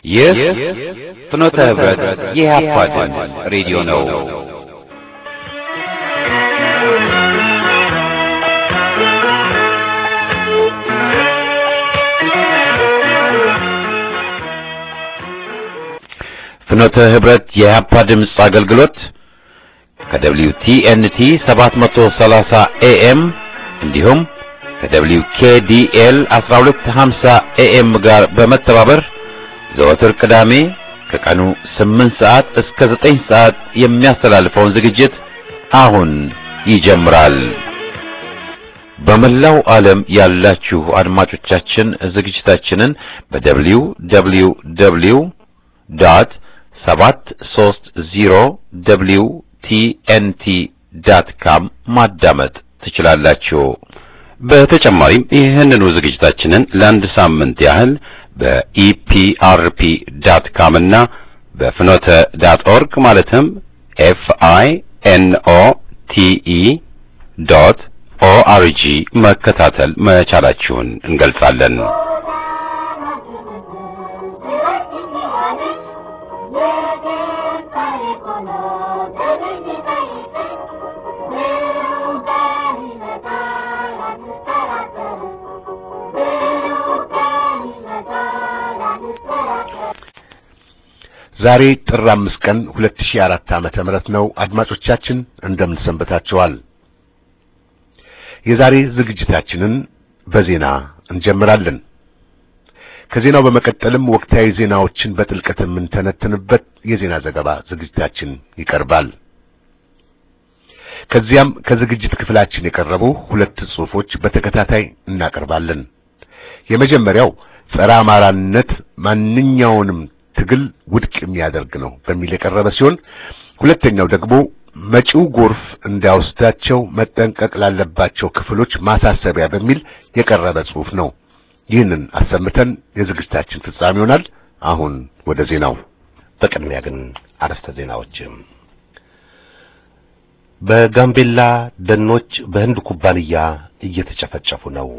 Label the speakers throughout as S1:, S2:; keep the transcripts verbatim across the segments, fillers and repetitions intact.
S1: ይህ ፍኖተ ህብረት የኢህአፓ ድምፅ ሬዲዮ ነው። ፍኖተ ህብረት የኢህአፓ ድምፅ አገልግሎት ከደብሊው ቲ ኤን ቲ ሰባት መቶ ሰላሳ ኤኤም እንዲሁም ከደብሊው ኬ ዲ ኤል አስራ ሁለት ሀምሳ ኤኤም ጋር በመተባበር ዘወትር ቅዳሜ ከቀኑ ስምንት ሰዓት እስከ ዘጠኝ ሰዓት የሚያስተላልፈውን ዝግጅት አሁን ይጀምራል። በመላው ዓለም ያላችሁ አድማጮቻችን ዝግጅታችንን በደብሊው ደብሊው ደብሊው ዶት ሰባት ሶስት ዜሮ ደብሊው ቲ ኤን ቲ ዶት ኮም ማዳመጥ ትችላላችሁ። በተጨማሪም ይህንኑ ዝግጅታችንን ለአንድ ሳምንት ያህል በኢፒአርፒ ዶት ኮም እና በፍኖተ ዶት ኦርግ ማለትም ኤፍ አይ ኤን ኦ ቲ ኢ ዶት ኦ አር ጂ መከታተል መቻላችሁን እንገልጻለን። ዛሬ ጥር አምስት ቀን ሁለት ሺህ አራት ዓመተ ምህረት ነው። አድማጮቻችን እንደምን ሰንበታችኋል? የዛሬ ዝግጅታችንን በዜና እንጀምራለን። ከዜናው በመቀጠልም ወቅታዊ ዜናዎችን በጥልቀት የምንተነትንበት የዜና ዘገባ ዝግጅታችን ይቀርባል። ከዚያም ከዝግጅት ክፍላችን የቀረቡ ሁለት ጽሑፎች በተከታታይ እናቀርባለን። የመጀመሪያው ጸረ አማራነት ማንኛውንም ትግል ውድቅ የሚያደርግ ነው በሚል የቀረበ ሲሆን ሁለተኛው ደግሞ መጪው ጎርፍ እንዳይወስዳቸው መጠንቀቅ ላለባቸው ክፍሎች ማሳሰቢያ በሚል የቀረበ ጽሑፍ ነው። ይህንን አሰምተን የዝግጅታችን ፍጻሜ ይሆናል። አሁን ወደ ዜናው። በቅድሚያ ግን አርዕስተ ዜናዎች። በጋምቤላ ደኖች በህንድ ኩባንያ እየተጨፈጨፉ ነው።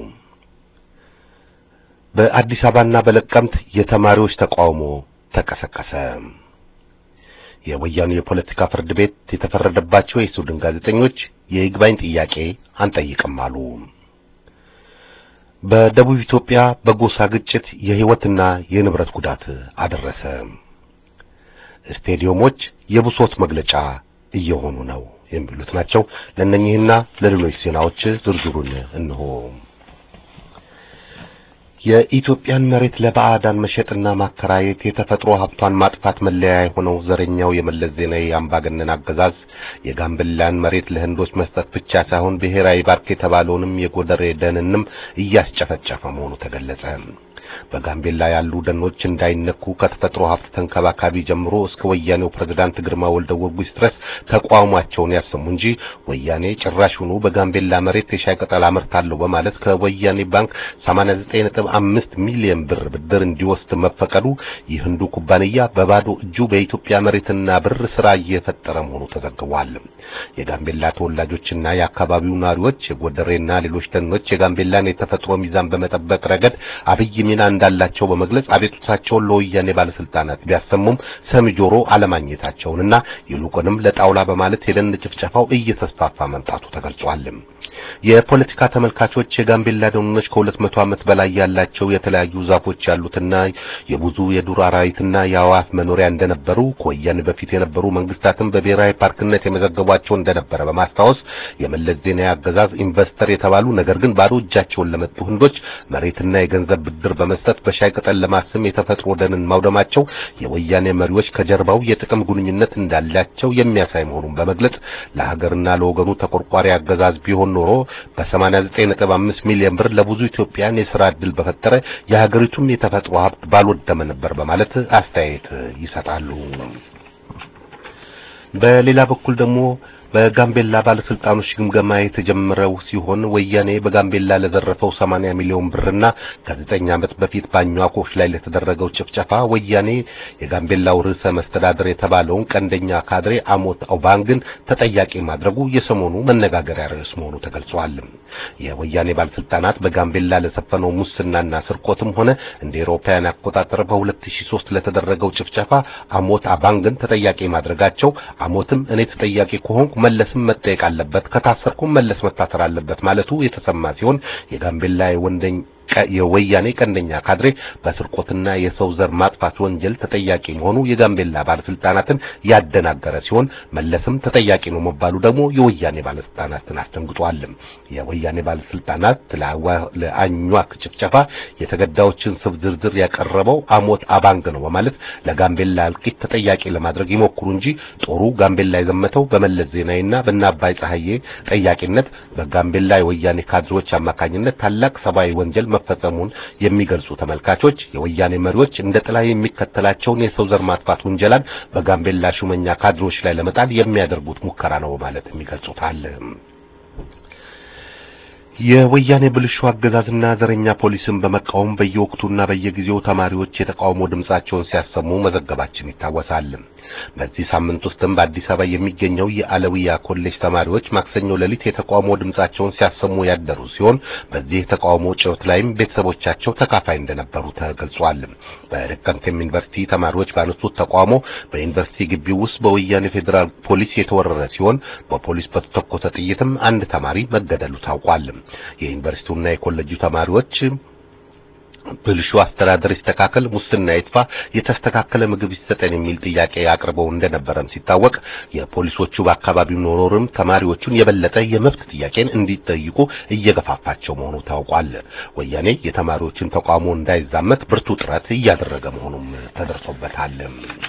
S1: በአዲስ አበባና በለቀምት የተማሪዎች ተቃውሞ ተቀሰቀሰ። የወያኔ የፖለቲካ ፍርድ ቤት የተፈረደባቸው የሱዳን ጋዜጠኞች የይግባኝ ጥያቄ አንጠይቅም አሉ። በደቡብ ኢትዮጵያ በጎሳ ግጭት የህይወትና የንብረት ጉዳት አደረሰ። ስቴዲየሞች የብሶት መግለጫ እየሆኑ ነው የሚሉት ናቸው። ለእነኚህና ለሌሎች ዜናዎች ዝርዝሩን እንሆ። የኢትዮጵያን መሬት ለባዕዳን መሸጥና ማከራየት የተፈጥሮ ሀብቷን ማጥፋት መለያ የሆነው ዘረኛው የመለስ ዜናዊ አምባገነን አገዛዝ የጋምቤላን መሬት ለህንዶች መስጠት ብቻ ሳይሆን ብሔራዊ ፓርክ የተባለውንም የጎደሬ ደንንም እያስጨፈጨፈ መሆኑ ተገለጸ። በጋምቤላ ያሉ ደኖች እንዳይነኩ ከተፈጥሮ ሀብት ተንከባካቢ ጀምሮ እስከ ወያኔው ፕሬዝዳንት ግርማ ወልደ ወርጉስ ድረስ ተቋማቸውን ያሰሙ እንጂ ወያኔ ጭራሹኑ በጋምቤላ መሬት የሻይ ቅጠል አመርታለሁ በማለት ከወያኔ ባንክ ሰማንያ ዘጠኝ ነጥብ አምስት ሚሊዮን ብር ብድር እንዲወስድ መፈቀዱ የህንዱ ኩባንያ በባዶ እጁ በኢትዮጵያ መሬትና ብር ስራ እየፈጠረ መሆኑ ተዘግቧል። የጋምቤላ ተወላጆችና የአካባቢው ነዋሪዎች የጎደሬና ሌሎች ደኖች የጋምቤላን የተፈጥሮ ሚዛን በመጠበቅ ረገድ አብይ ሚና እንዳላቸው በመግለጽ አቤቱታቸውን ለወያኔ ባለስልጣናት ቢያሰሙም ሰሚ ጆሮ አለማግኘታቸውንና ይልቁንም ለጣውላ በማለት የደን ጭፍጨፋው እየተስፋፋ መምጣቱ ተገልጿል። የፖለቲካ ተመልካቾች የጋምቤላ ደኖች ከሁለት መቶ ዓመት በላይ ያላቸው የተለያዩ ዛፎች ያሉትና የብዙ የዱር አራዊትና የአዋፍ መኖሪያ እንደነበሩ ከወያኔ በፊት የነበሩ መንግስታትም በብሔራዊ ፓርክነት የመዘገቧቸው እንደነበረ በማስታወስ የመለስ ዜናዊ አገዛዝ ኢንቨስተር የተባሉ ነገር ግን ባዶ እጃቸውን ለመጡ ህንዶች መሬትና የገንዘብ ብድር በመስጠት በሻይ ቅጠል ለማስም የተፈጥሮ ደንን ማውደማቸው የወያኔ መሪዎች ከጀርባው የጥቅም ግንኙነት እንዳላቸው የሚያሳይ መሆኑን በመግለጽ ለሀገርና ለወገኑ ተቆርቋሪ አገዛዝ ቢሆን ኖሮ በሰማንያ ዘጠኝ ነጥብ አምስት ሚሊዮን ብር ለብዙ ኢትዮጵያን የሥራ ዕድል በፈጠረ የሀገሪቱም የተፈጥሮ ሀብት ባልወደመ ነበር በማለት አስተያየት ይሰጣሉ። በሌላ በኩል ደግሞ በጋምቤላ ባለስልጣኖች ግምገማ የተጀመረው ሲሆን ወያኔ በጋምቤላ ለዘረፈው ሰማንያ ሚሊዮን ብርና ከዘጠኝ ዓመት በፊት ባኛኮች ላይ ለተደረገው ጭፍጨፋ ወያኔ የጋምቤላው ርዕሰ መስተዳድር የተባለውን ቀንደኛ ካድሬ አሞት ኦባንግን ተጠያቂ ማድረጉ የሰሞኑ መነጋገሪያ ርዕስ መሆኑ ተገልጿል። የወያኔ ባለስልጣናት በጋምቤላ ለሰፈነው ሙስናና ስርቆትም ሆነ እንደ አውሮፓውያን አቆጣጠር በሁለት ሺህ ሶስት ለተደረገው ጭፍጨፋ አሞት ኦባንግን ተጠያቂ ማድረጋቸው አሞትም እኔ ተጠያቂ ከሆንኩ መለስም መጠየቅ አለበት ከታሰርኩም መለስ መታሰር አለበት ማለቱ የተሰማ ሲሆን የጋምቤላ ወንደኝ የወያኔ ቀንደኛ ካድሬ በስርቆትና የሰው ዘር ማጥፋት ወንጀል ተጠያቂ መሆኑ የጋምቤላ ባለስልጣናትን ያደናገረ ሲሆን መለስም ተጠያቂ ነው መባሉ ደግሞ የወያኔ ባለስልጣናትን አስደንግጧል። የወያኔ ባለስልጣናት ለአኟክ ጭፍጨፋ የተገዳዮችን ስም ዝርዝር ያቀረበው አሞት ኦባንግ ነው በማለት ለጋምቤላ እልቂት ተጠያቂ ለማድረግ ይሞክሩ እንጂ ጦሩ ጋምቤላ የዘመተው በመለስ ዜናዊና በአባይ ፀሐዬ ጠያቂነት በጋምቤላ የወያኔ ካድሬዎች አማካኝነት ታላቅ ሰብአዊ ወንጀል መፈጸሙን የሚገልጹ ተመልካቾች የወያኔ መሪዎች እንደ ጥላ የሚከተላቸውን የሰው ዘር ማጥፋት ወንጀላን በጋምቤላ ሹመኛ ካድሬዎች ላይ ለመጣል የሚያደርጉት ሙከራ ነው ማለት የሚገልጹታል። የወያኔ ብልሹ አገዛዝና ዘረኛ ፖሊስን በመቃወም በየወቅቱና በየጊዜው ተማሪዎች የተቃውሞ ድምጻቸውን ሲያሰሙ መዘገባችን ይታወሳል። በዚህ ሳምንት ውስጥም በአዲስ አበባ የሚገኘው የአለዊያ ኮሌጅ ተማሪዎች ማክሰኞ ሌሊት የተቃውሞ ድምጻቸውን ሲያሰሙ ያደሩ ሲሆን በዚህ የተቃውሞ ጩኸት ላይም ቤተሰቦቻቸው ተካፋይ እንደነበሩ ተገልጿል። በደቀምቴም ዩኒቨርሲቲ ተማሪዎች ባነሱት ተቃውሞ በዩኒቨርሲቲ ግቢ ውስጥ በወያኔ ፌዴራል ፖሊስ የተወረረ ሲሆን በፖሊስ በተተኮሰ ጥይትም አንድ ተማሪ መገደሉ ታውቋል። የዩኒቨርሲቲውና የኮሌጁ ተማሪዎች ብልሹ አስተዳደር ይስተካከል፣ ሙስና ይጥፋ፣ የተስተካከለ ምግብ ይሰጠን የሚል ጥያቄ አቅርበው እንደነበረም ሲታወቅ የፖሊሶቹ በአካባቢው ኖሮርም ተማሪዎቹን የበለጠ የመብት ጥያቄን እንዲጠይቁ እየገፋፋቸው መሆኑ ታውቋል። ወያኔ የተማሪዎችን ተቃውሞ እንዳይዛመት ብርቱ ጥረት እያደረገ መሆኑም ተደርሶበታል።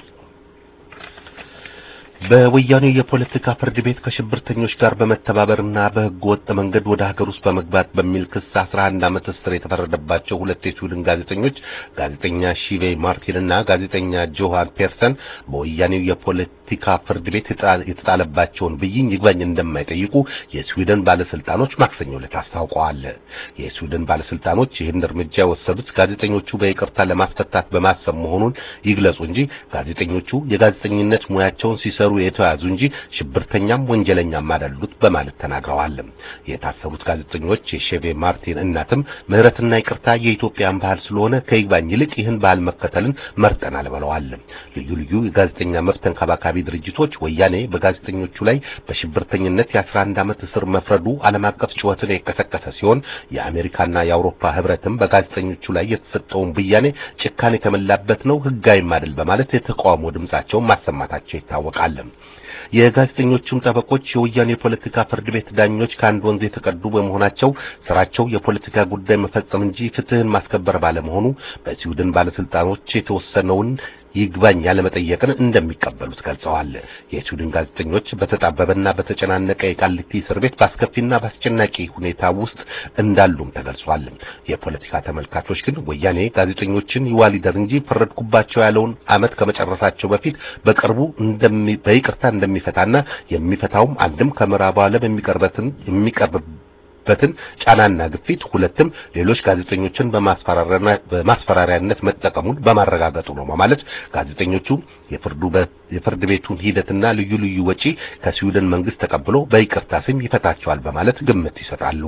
S1: በወያኔ የፖለቲካ ፍርድ ቤት ከሽብርተኞች ጋር በመተባበርና በህገ ወጥ መንገድ ወደ ሀገር ውስጥ በመግባት በሚል ክስ አስራ አንድ ዓመት እስር የተፈረደባቸው ሁለት የስዊድን ጋዜጠኞች ጋዜጠኛ ሺቬ ማርቲንና ጋዜጠኛ ጆሃን ፔርሰን በወያኔው የፖለቲካ ፍርድ ቤት የተጣለባቸውን ብይን ይግባኝ እንደማይጠይቁ የስዊድን ባለስልጣኖች ማክሰኞ ዕለት አስታውቀዋል። የስዊድን ባለስልጣኖች ይህን እርምጃ የወሰዱት ጋዜጠኞቹ በይቅርታ ለማስፈታት በማሰብ መሆኑን ይግለጹ እንጂ ጋዜጠኞቹ የጋዜጠኝነት ሙያቸውን ሲሰሩ የተያዙ እንጂ ሽብርተኛም ወንጀለኛም አይደሉት በማለት ተናግረዋል። የታሰሩት ጋዜጠኞች የሼቬ ማርቲን እናትም ምህረትና ይቅርታ የኢትዮጵያን ባህል ስለሆነ ከይግባኝ ይልቅ ይህን ባህል መከተልን መርጠናል ብለዋል። ልዩ ልዩ የጋዜጠኛ መብት ተንከባካቢ ድርጅቶች ወያኔ በጋዜጠኞቹ ላይ በሽብርተኝነት የአስራ አንድ ዓመት እስር መፍረዱ ዓለም አቀፍ ጩኸትን የቀሰቀሰ ሲሆን የአሜሪካና የአውሮፓ ህብረትም በጋዜጠኞቹ ላይ የተሰጠውን ብያኔ ጭካኔ የተመላበት ነው፣ ህጋዊም አይደል በማለት የተቃውሞ ድምጻቸውን ማሰማታቸው ይታወቃል። የጋዜጠኞቹም ጠበቆች የወያኔ ፖለቲካ ፍርድ ቤት ዳኞች ከአንድ ወንዝ የተቀዱ በመሆናቸው ስራቸው የፖለቲካ ጉዳይ መፈጸም እንጂ ፍትህን ማስከበር ባለመሆኑ በስዊድን ባለስልጣኖች የተወሰነውን ይግባኝ ያለመጠየቅን እንደሚቀበሉት ገልጸዋል። የስዊድን ጋዜጠኞች በተጣበበና በተጨናነቀ የቃሊቲ እስር ቤት በአስከፊና በአስጨናቂ ሁኔታ ውስጥ እንዳሉም ተገልጿል። የፖለቲካ ተመልካቾች ግን ወያኔ ጋዜጠኞችን ይዋሊደር እንጂ ፈረድኩባቸው ያለውን ዓመት ከመጨረሳቸው በፊት በቅርቡ እንደሚ በይቅርታ እንደሚፈታና የሚፈታውም አንድም ከምዕራቡ ዓለም የሚቀርበትን የሚቀርብ በትን ጫናና ግፊት ሁለትም ሌሎች ጋዜጠኞችን በማስፈራሪያና በማስፈራሪያነት መጠቀሙን በማረጋገጡ ነው ማለት ጋዜጠኞቹ የፍርዱ የፍርድ ቤቱን ሂደትና ልዩ ልዩ ወጪ ከስዊድን መንግስት ተቀብሎ በይቅርታ ስም ይፈታቸዋል በማለት ግምት ይሰጣሉ።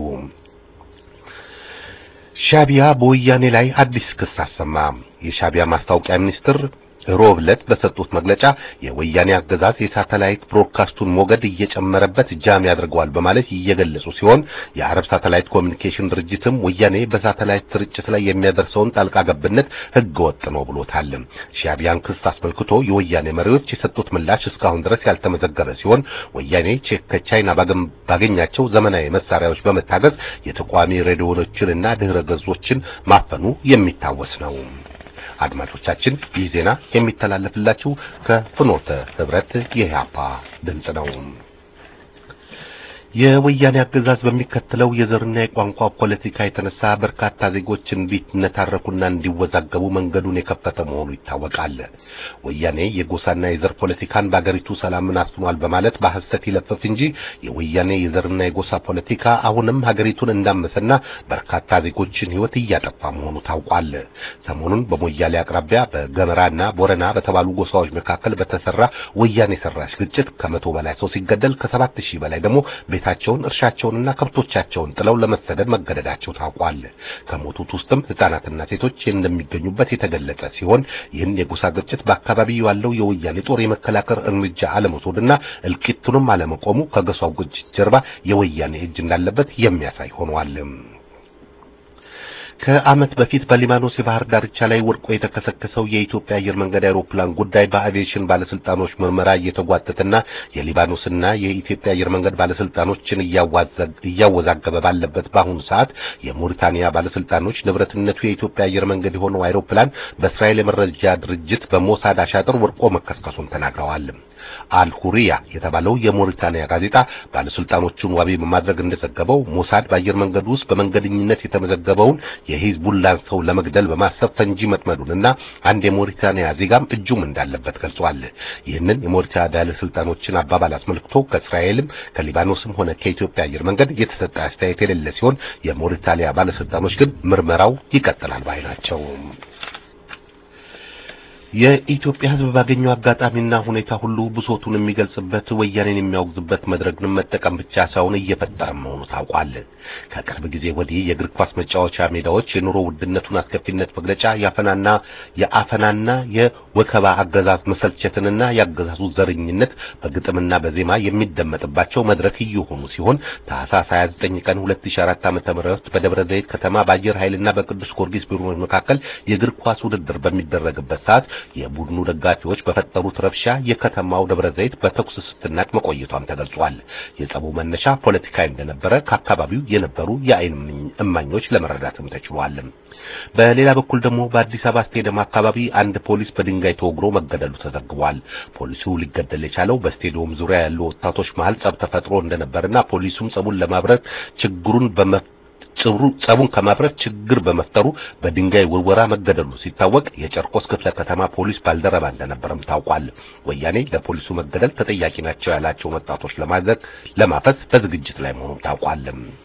S1: ሻቢያ በወያኔ ላይ አዲስ ክስ አሰማ። የሻቢያ ማስታወቂያ ሚኒስትር ሮብለት በሰጡት መግለጫ የወያኔ አገዛዝ የሳተላይት ብሮድካስቱን ሞገድ እየጨመረበት ጃም ያደርገዋል በማለት እየገለጹ ሲሆን የአረብ ሳተላይት ኮሚኒኬሽን ድርጅትም ወያኔ በሳተላይት ስርጭት ላይ የሚያደርሰውን ጣልቃ ገብነት ህገወጥ ነው ብሎታል። ሻቢያን ክስ አስመልክቶ የወያኔ መሪዎች የሰጡት ምላሽ እስካሁን ድረስ ያልተመዘገበ ሲሆን ወያኔ ከቻይና ባገኛቸው ዘመናዊ መሳሪያዎች በመታገዝ የተቋሚ ሬዲዮዎችንና ድህረ ገጾችን ማፈኑ የሚታወስ ነው። አድማጮቻችን ይህ ዜና የሚተላለፍላችሁ ከፍኖተ ህብረት የኢህአፓ ድምጽ ነው። የወያኔ አገዛዝ በሚከተለው የዘርና የቋንቋ ፖለቲካ የተነሳ በርካታ ዜጎች እንዲነታረኩና እንዲወዛገቡ መንገዱን የከፈተ መሆኑ ይታወቃል። ወያኔ የጎሳና የዘር ፖለቲካን በአገሪቱ ሰላምን አስኗል በማለት በሐሰት ይለፍፍ እንጂ የወያኔ የዘርና የጎሳ ፖለቲካ አሁንም ሀገሪቱን እንዳመሰና በርካታ ዜጎችን ሕይወት እያጠፋ መሆኑ ታውቋል። ሰሞኑን በሞያሌ አቅራቢያ በገመራና ቦረና በተባሉ ጎሳዎች መካከል በተሰራ ወያኔ ሰራሽ ግጭት ከመቶ በላይ ሰው ሲገደል ከሰባት ሺህ በላይ ደግሞ ቤታቸውን እርሻቸውንና ከብቶቻቸውን ጥለው ለመሰደድ መገደዳቸው ታውቋል። ከሞቱት ውስጥም ህፃናትና ሴቶች እንደሚገኙበት የተገለጸ ሲሆን ይህን የጎሳ ግጭት በአካባቢው ያለው የወያኔ ጦር የመከላከል እርምጃ አለመውሰድና እልቂቱንም አለመቆሙ ከጎሳው ግጭት ጀርባ የወያኔ እጅ እንዳለበት የሚያሳይ ሆኗል። ከዓመት በፊት በሊባኖስ የባህር ዳርቻ ላይ ወድቆ የተከሰከሰው የኢትዮጵያ አየር መንገድ አውሮፕላን ጉዳይ በአቪዬሽን ባለስልጣኖች ምርመራ እየተጓተተና የሊባኖስና የኢትዮጵያ አየር መንገድ ባለስልጣኖችን እያወዛገበ ባለበት በአሁኑ ሰዓት የሞሪታኒያ ባለስልጣኖች ንብረትነቱ የኢትዮጵያ አየር መንገድ የሆነው አውሮፕላን በእስራኤል የመረጃ ድርጅት በሞሳድ አሻጥር ወድቆ መከስከሱን ተናግረዋል። አልሁሪያ የተባለው የሞሪታኒያ ጋዜጣ ባለስልጣኖቹን ዋቢ በማድረግ እንደዘገበው ሞሳድ በአየር መንገድ ውስጥ በመንገደኝነት የተመዘገበውን የሂዝቡላን ሰው ለመግደል በማሰብ ፈንጂ መጥመዱንና አንድ የሞሪታኒያ ዜጋም እጁም እንዳለበት ገልጿል። ይህንን የሞሪታኒያ ባለስልጣኖችን አባባል አስመልክቶ ከእስራኤልም ከሊባኖስም ሆነ ከኢትዮጵያ አየር መንገድ የተሰጠ አስተያየት የሌለ ሲሆን የሞሪታኒያ ባለስልጣኖች ግን ምርመራው ይቀጥላል ባይ ናቸው። የኢትዮጵያ ሕዝብ ባገኘው አጋጣሚና ሁኔታ ሁሉ ብሶቱን የሚገልጽበት ወያኔን የሚያወግዝበት መድረክን መጠቀም ብቻ ሳይሆን እየፈጠረ መሆኑ ታውቋል። ከቅርብ ጊዜ ወዲህ የእግር ኳስ መጫወቻ ሜዳዎች የኑሮ ውድነቱን አስከፊነት መግለጫ ያፈናና የአፈናና የወከባ አገዛዝ መሰልቸትንና ያገዛዙ ዘረኝነት በግጥምና በዜማ የሚደመጥባቸው መድረክ እየሆኑ ሲሆን ታህሳስ ሃያ ዘጠኝ ቀን ሁለት ሺህ አራት ዓመተ ምህረት በደብረ ዘይት ከተማ በአየር ኃይልና በቅዱስ ጊዮርጊስ ቡድኖች መካከል የእግር ኳስ ውድድር በሚደረግበት ሰዓት የቡድኑ ደጋፊዎች በፈጠሩት ረብሻ የከተማው ደብረ ዘይት በተኩስ ስትናጥ መቆየቷን ተገልጿል። የጸቡ መነሻ ፖለቲካዊ እንደነበረ ከአካባቢው የነበሩ የዓይን እማኞች ለመረዳትም ተችሏል። በሌላ በኩል ደግሞ በአዲስ አበባ ስቴዲየም አካባቢ አንድ ፖሊስ በድንጋይ ተወግሮ መገደሉ ተዘግቧል። ፖሊሱ ሊገደል የቻለው በስቴዲየም ዙሪያ ያሉ ወጣቶች መሃል ጸብ ተፈጥሮ እንደነበርና ፖሊሱም ጸቡን ለማብረድ ችግሩን በመ ጸቡን ከማብረድ ችግር በመፍጠሩ በድንጋይ ውርወራ መገደሉ ሲታወቅ የጨርቆስ ክፍለ ከተማ ፖሊስ ባልደረባ እንደነበረም ታውቋል። ወያኔ ለፖሊሱ መገደል ተጠያቂ ናቸው ያላቸው ወጣቶች ለማዘግ ለማፈስ በዝግጅት ላይ መሆኑ ታውቋል።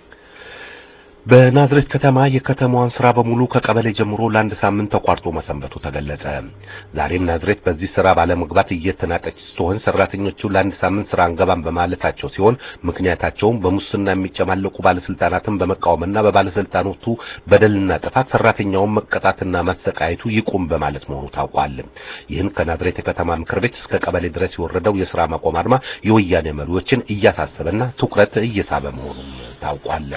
S1: በናዝሬት ከተማ የከተማዋን ስራ በሙሉ ከቀበሌ ጀምሮ ለአንድ ሳምንት ተቋርጦ መሰንበቱ ተገለጸ። ዛሬም ናዝሬት በዚህ ስራ ባለመግባት እየተናጠች ስትሆን ሰራተኞቹ ለአንድ ሳምንት ስራ አንገባም በማለታቸው ሲሆን ምክንያታቸውም በሙስና የሚጨማለቁ ባለስልጣናትን በመቃወምና በባለስልጣኖቹ በደልና ጥፋት ሰራተኛውን መቀጣትና ማሰቃየቱ ይቁም በማለት መሆኑ ታውቋል። ይህን ከናዝሬት የከተማ ምክር ቤት እስከ ቀበሌ ድረስ የወረደው የስራ ማቆም አድማ የወያኔ መሪዎችን እያሳሰበና ትኩረት እየሳበ መሆኑ ታውቋል።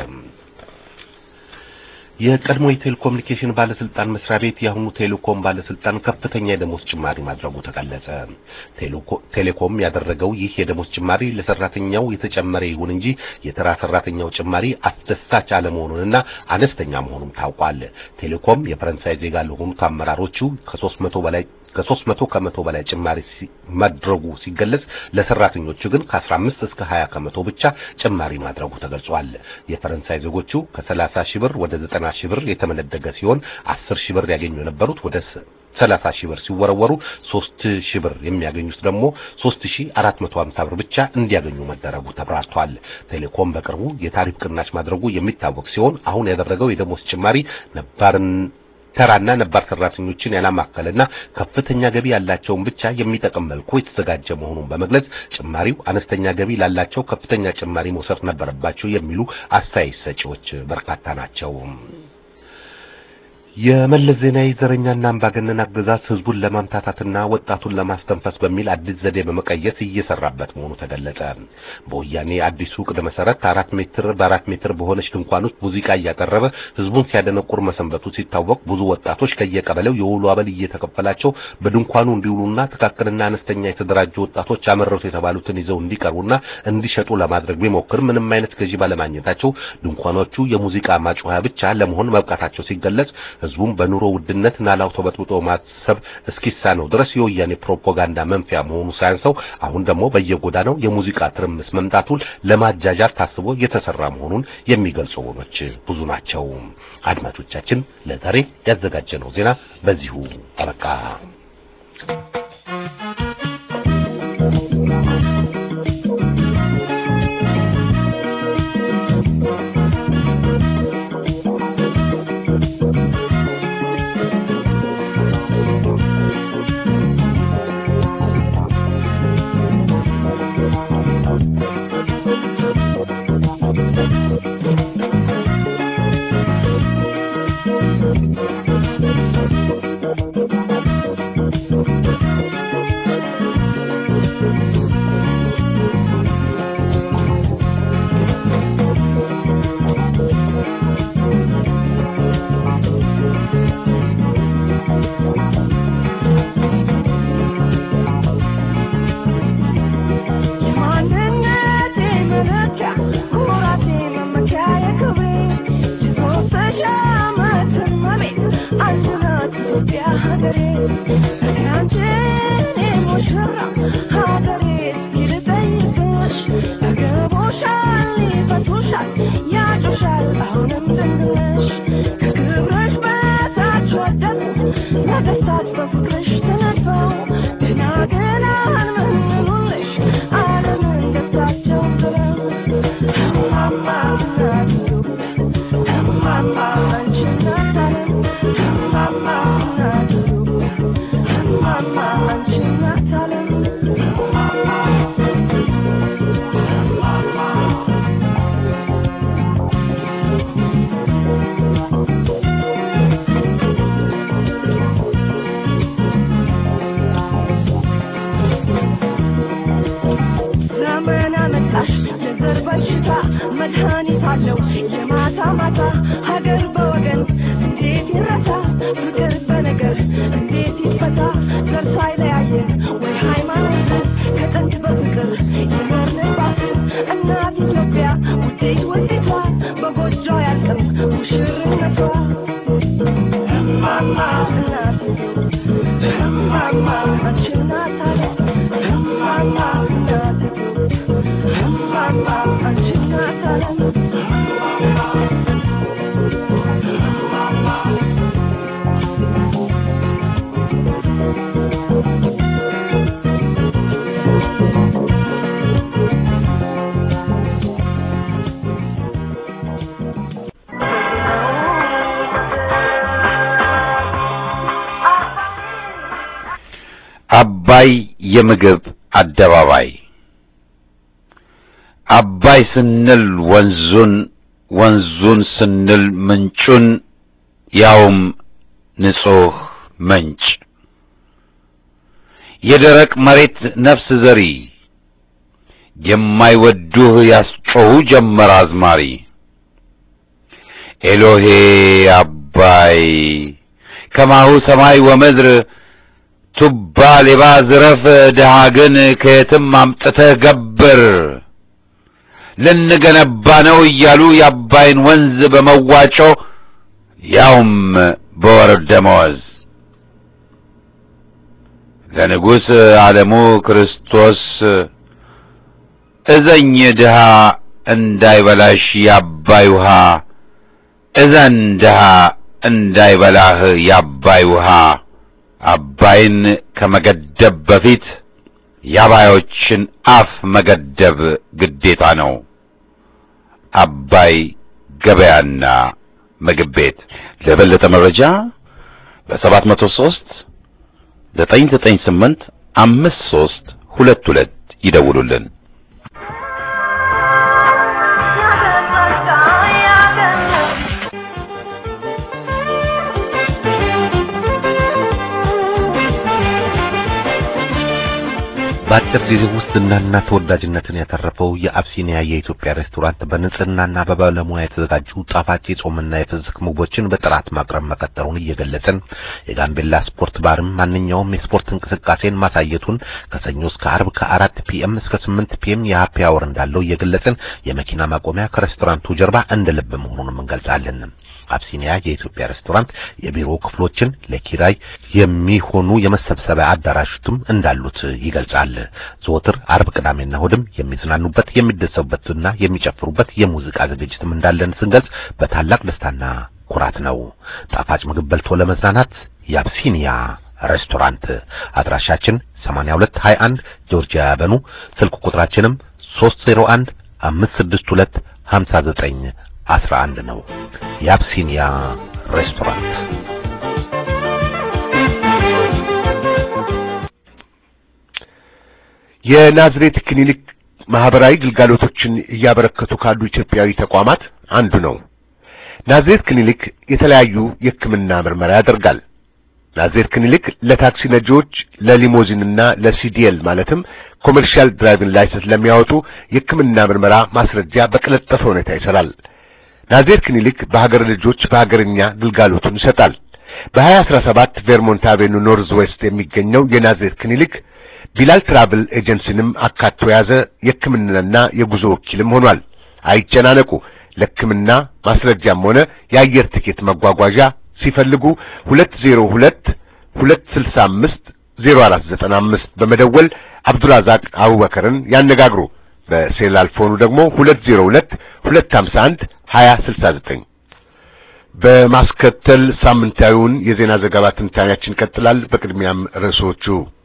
S1: የቀድሞ የቴሌኮሙኒኬሽን ባለስልጣን መስሪያ ቤት የአሁኑ ቴሌኮም ባለስልጣን ከፍተኛ የደሞዝ ጭማሪ ማድረጉ ተገለጸ። ቴሌኮም ያደረገው ይህ የደሞዝ ጭማሪ ለሰራተኛው የተጨመረ ይሁን እንጂ የተራ ሰራተኛው ጭማሪ አስደሳች አለመሆኑንና አነስተኛ መሆኑን ታውቋል። ቴሌኮም የፈረንሳይ ዜጋ ለሆኑ አመራሮቹ ከሶስት መቶ በላይ ከሶስት መቶ ከመቶ በላይ ጭማሪ ማድረጉ ሲገለጽ ለሰራተኞቹ ግን ከአስራ አምስት እስከ ሀያ ከመቶ ብቻ ጭማሪ ማድረጉ ተገልጿል። የፈረንሳይ ዜጎቹ ከሰላሳ ሺህ ብር ወደ ዘጠና ሺህ ብር የተመነደገ ሲሆን አስር ሺህ ብር ያገኙ የነበሩት ወደ ሰላሳ ሺህ ብር ሲወረወሩ ሶስት ሺህ ብር የሚያገኙት ደግሞ ሶስት ሺህ አራት መቶ ሃምሳ ብር ብቻ እንዲያገኙ መደረጉ ተብራርቷል። ቴሌኮም በቅርቡ የታሪፍ ቅናሽ ማድረጉ የሚታወቅ ሲሆን አሁን ያደረገው የደሞዝ ጭማሪ ነባርን ተራና ነባር ሰራተኞችን ያላማከለና ከፍተኛ ገቢ ያላቸውን ብቻ የሚጠቅም መልኩ የተዘጋጀ መሆኑን በመግለጽ ጭማሪው አነስተኛ ገቢ ላላቸው ከፍተኛ ጭማሪ መውሰድ ነበረባቸው የሚሉ አስተያየት ሰጪዎች በርካታ ናቸው። የመለስ ዜናዊ ዘረኛና አምባገነን አገዛዝ ህዝቡን ለማምታታትና ወጣቱን ለማስተንፈስ በሚል አዲስ ዘዴ በመቀየስ እየሰራበት መሆኑ ተገለጸ። በወያኔ አዲሱ ዕቅድ መሰረት አራት ሜትር በአራት ሜትር በሆነች ድንኳን ውስጥ ሙዚቃ እያቀረበ ህዝቡን ሲያደነቁር መሰንበቱ ሲታወቅ ብዙ ወጣቶች ከየቀበሌው የውሎ አበል እየተከፈላቸው በድንኳኑ እንዲውሉና ጥቃቅንና አነስተኛ የተደራጁ ወጣቶች አመረቱ የተባሉትን ይዘው እንዲቀርቡና እንዲሸጡ ለማድረግ ቢሞክር ምንም አይነት ገዢ ባለማግኘታቸው ድንኳኖቹ የሙዚቃ ማጮያ ብቻ ለመሆን መብቃታቸው ሲገለጽ ህዝቡም በኑሮ ውድነት ናላው ተበጥብጦ ማሰብ እስኪሳነው ድረስ የወያኔ ፕሮፓጋንዳ መንፊያ መሆኑ ሳያንሰው አሁን ደግሞ በየጎዳናው የሙዚቃ ትርምስ መምጣቱን ለማጃጃል ታስቦ የተሰራ መሆኑን የሚገልጹ ወገኖች ብዙ ናቸው። አድማጮቻችን ለዛሬ ያዘጋጀነው ዜና በዚሁ አበቃ። አባይ የምግብ አደባባይ አባይ ስንል ወንዙን ወንዙን ስንል ምንጩን ያውም ንጹህ ምንጭ የደረቅ መሬት ነፍስ ዘሪ የማይወዱህ ያስጮሁ ጀመር አዝማሪ ኤሎሄ አባይ ከማሁ ሰማይ ወምድር ቱባ ሌባ ዝረፍ ደሃ ግን ከየትም አምጥተህ ገብር ልንገነባ ነው እያሉ የአባይን ወንዝ በመዋጮ ያውም በወር ደመወዝ ለንጉሥ ዓለሙ ክርስቶስ እዘኝ ድሃ እንዳይበላሽ የአባይ ውሃ እዘን ድሃ እንዳይበላህ የአባይ ውሃ አባይን ከመገደብ በፊት የአባዮችን አፍ መገደብ ግዴታ ነው። አባይ ገበያና ምግብ ቤት። ለበለጠ መረጃ በሰባት መቶ ሶስት ዘጠኝ ዘጠኝ ስምንት አምስት ሶስት ሁለት ሁለት ይደውሉልን። በአጭር ጊዜ ውስጥ ዝናና ተወዳጅነትን ያተረፈው የአብሲኒያ የኢትዮጵያ ሬስቶራንት በንጽህናና በባለሙያ የተዘጋጁ ጣፋጭ የጾምና የፍስክ ምግቦችን በጥራት ማቅረብ መቀጠሉን እየገለጸን የጋምቤላ ስፖርት ባርም ማንኛውም የስፖርት እንቅስቃሴን ማሳየቱን ከሰኞ እስከ ዓርብ ከአራት ፒኤም እስከ ስምንት ፒኤም የሃፒ አወር እንዳለው እየገለጸን የመኪና ማቆሚያ ከሬስቶራንቱ ጀርባ እንደልብ መሆኑን እንገልጻለን። አብሲኒያ የኢትዮጵያ ሬስቶራንት የቢሮ ክፍሎችን ለኪራይ የሚሆኑ የመሰብሰቢያ አዳራሾችም እንዳሉት ይገልጻል። ዘወትር ዓርብ ቅዳሜና እሁድም የሚዝናኑበት የሚደሰቡበትና የሚጨፍሩበት የሙዚቃ ዝግጅትም እንዳለን ስንገልጽ በታላቅ ደስታና ኩራት ነው። ጣፋጭ ምግብ በልቶ ለመዝናናት የአብሲኒያ ሬስቶራንት አድራሻችን ሰማንያ ሁለት ሃያ አንድ ጆርጂያ አቨኑ፣ ስልክ ቁጥራችንም ሶስት ዜሮ አንድ አምስት ስድስት ሁለት ሃምሳ ዘጠኝ አስራ አንድ ነው። የአብሲኒያ ሬስቶራንት
S2: የናዝሬት ክሊኒክ ማህበራዊ ግልጋሎቶችን እያበረከቱ ካሉ ኢትዮጵያዊ ተቋማት አንዱ ነው። ናዝሬት ክሊኒክ የተለያዩ የሕክምና ምርመራ ያደርጋል። ናዝሬት ክሊኒክ ለታክሲ ነጂዎች፣ ለሊሞዚንና ለሲዲኤል ማለትም ኮመርሻል ድራይቪንግ ላይሰንስ ለሚያወጡ የሕክምና ምርመራ ማስረጃ በቀለጠፈ ሁኔታ ይሰራል። ናዝሬት ክሊኒክ በሀገር ልጆች በሀገርኛ ግልጋሎቱን ይሰጣል። በ2017 ቬርሞንት አቬኑ ኖርዝ ዌስት የሚገኘው የናዝሬት ክሊኒክ ቢላል ትራቭል ኤጀንሲንም አካቶ ያዘ የሕክምናና የጉዞ ወኪልም ሆኗል። አይጨናነቁ። ለሕክምና ማስረጃም ሆነ የአየር ትኬት መጓጓዣ ሲፈልጉ ሁለት ዜሮ ሁለት ሁለት ስልሳ አምስት ዜሮ አራት ዘጠና አምስት በመደወል አብዱራዛቅ አቡበከርን ያነጋግሩ። በሴላል ፎኑ ደግሞ ሁለት ዜሮ ሁለት ሁለት ሃምሳ አንድ ሃያ ስልሳ ዘጠኝ። በማስከተል ሳምንታዊውን የዜና ዘገባ ትንታኔያችን ይቀጥላል። በቅድሚያም ርዕሶቹ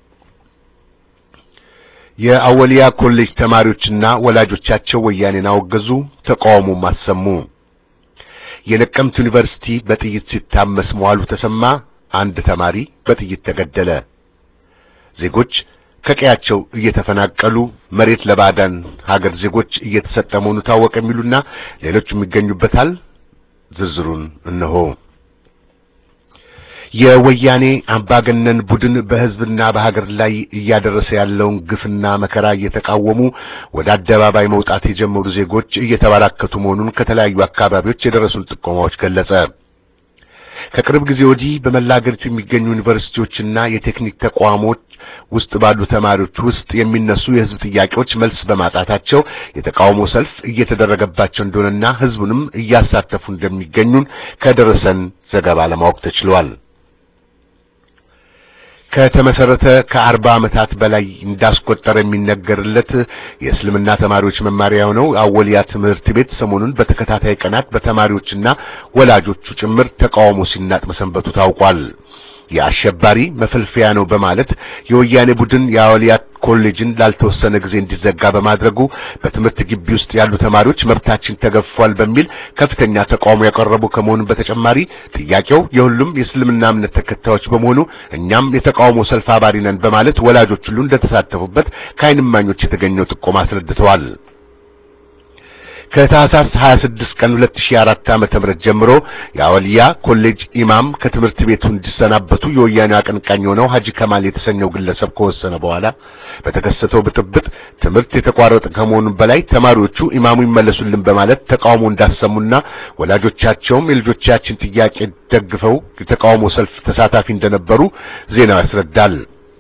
S2: የአወሊያ ኮሌጅ ተማሪዎችና ወላጆቻቸው ወያኔን አወገዙ፣ ተቃውሞ ማሰሙ። የነቀምት ዩኒቨርሲቲ በጥይት ሲታመስ መዋሉ ተሰማ፣ አንድ ተማሪ በጥይት ተገደለ። ዜጎች ከቀያቸው እየተፈናቀሉ መሬት ለባዕዳን ሀገር ዜጎች እየተሰጠ መሆኑ ታወቀ የሚሉና ሌሎችም ይገኙበታል። ዝርዝሩን እነሆ። የወያኔ አምባገነን ቡድን በህዝብና በሀገር ላይ እያደረሰ ያለውን ግፍና መከራ እየተቃወሙ ወደ አደባባይ መውጣት የጀመሩ ዜጎች እየተበራከቱ መሆኑን ከተለያዩ አካባቢዎች የደረሱን ጥቆማዎች ገለጸ። ከቅርብ ጊዜ ወዲህ በመላ ሀገሪቱ የሚገኙ ዩኒቨርሲቲዎችና የቴክኒክ ተቋሞች ውስጥ ባሉ ተማሪዎች ውስጥ የሚነሱ የህዝብ ጥያቄዎች መልስ በማጣታቸው የተቃውሞ ሰልፍ እየተደረገባቸው እንደሆነና ህዝቡንም እያሳተፉ እንደሚገኙን ከደረሰን ዘገባ ለማወቅ ተችሏል። ከተመሰረተ ከአርባ ዓመታት በላይ እንዳስቆጠረ የሚነገርለት የእስልምና ተማሪዎች መማሪያ ነው አወሊያ ትምህርት ቤት ሰሞኑን በተከታታይ ቀናት በተማሪዎችና ወላጆቹ ጭምር ተቃውሞ ሲናጥ መሰንበቱ ታውቋል። የአሸባሪ መፈልፈያ ነው በማለት የወያኔ ቡድን የአወሊያ ኮሌጅን ላልተወሰነ ጊዜ እንዲዘጋ በማድረጉ በትምህርት ግቢ ውስጥ ያሉ ተማሪዎች መብታችን ተገፏል በሚል ከፍተኛ ተቃውሞ ያቀረቡ ከመሆኑ በተጨማሪ ጥያቄው የሁሉም የእስልምና እምነት ተከታዮች በመሆኑ እኛም የተቃውሞ ሰልፍ አባሪ ነን በማለት ወላጆች ሁሉ እንደተሳተፉበት ከዓይን እማኞች የተገኘው ጥቆማ አስረድተዋል። ከታህሳስ ሃያ ስድስት ቀን ሁለት ሺህ አራት ዓመተ ምህረት ጀምሮ የአወሊያ ኮሌጅ ኢማም ከትምህርት ቤቱ እንዲሰናበቱ የወያኔ አቀንቃኝ ሆነው ሀጂ ከማል የተሰኘው ግለሰብ ከወሰነ በኋላ በተከሰተው ብጥብጥ ትምህርት የተቋረጠ ከመሆኑ በላይ ተማሪዎቹ ኢማሙ ይመለሱልን በማለት ተቃውሞ እንዳሰሙና ወላጆቻቸውም የልጆቻችን ጥያቄ ደግፈው የተቃውሞ ሰልፍ ተሳታፊ እንደነበሩ ዜናው ያስረዳል።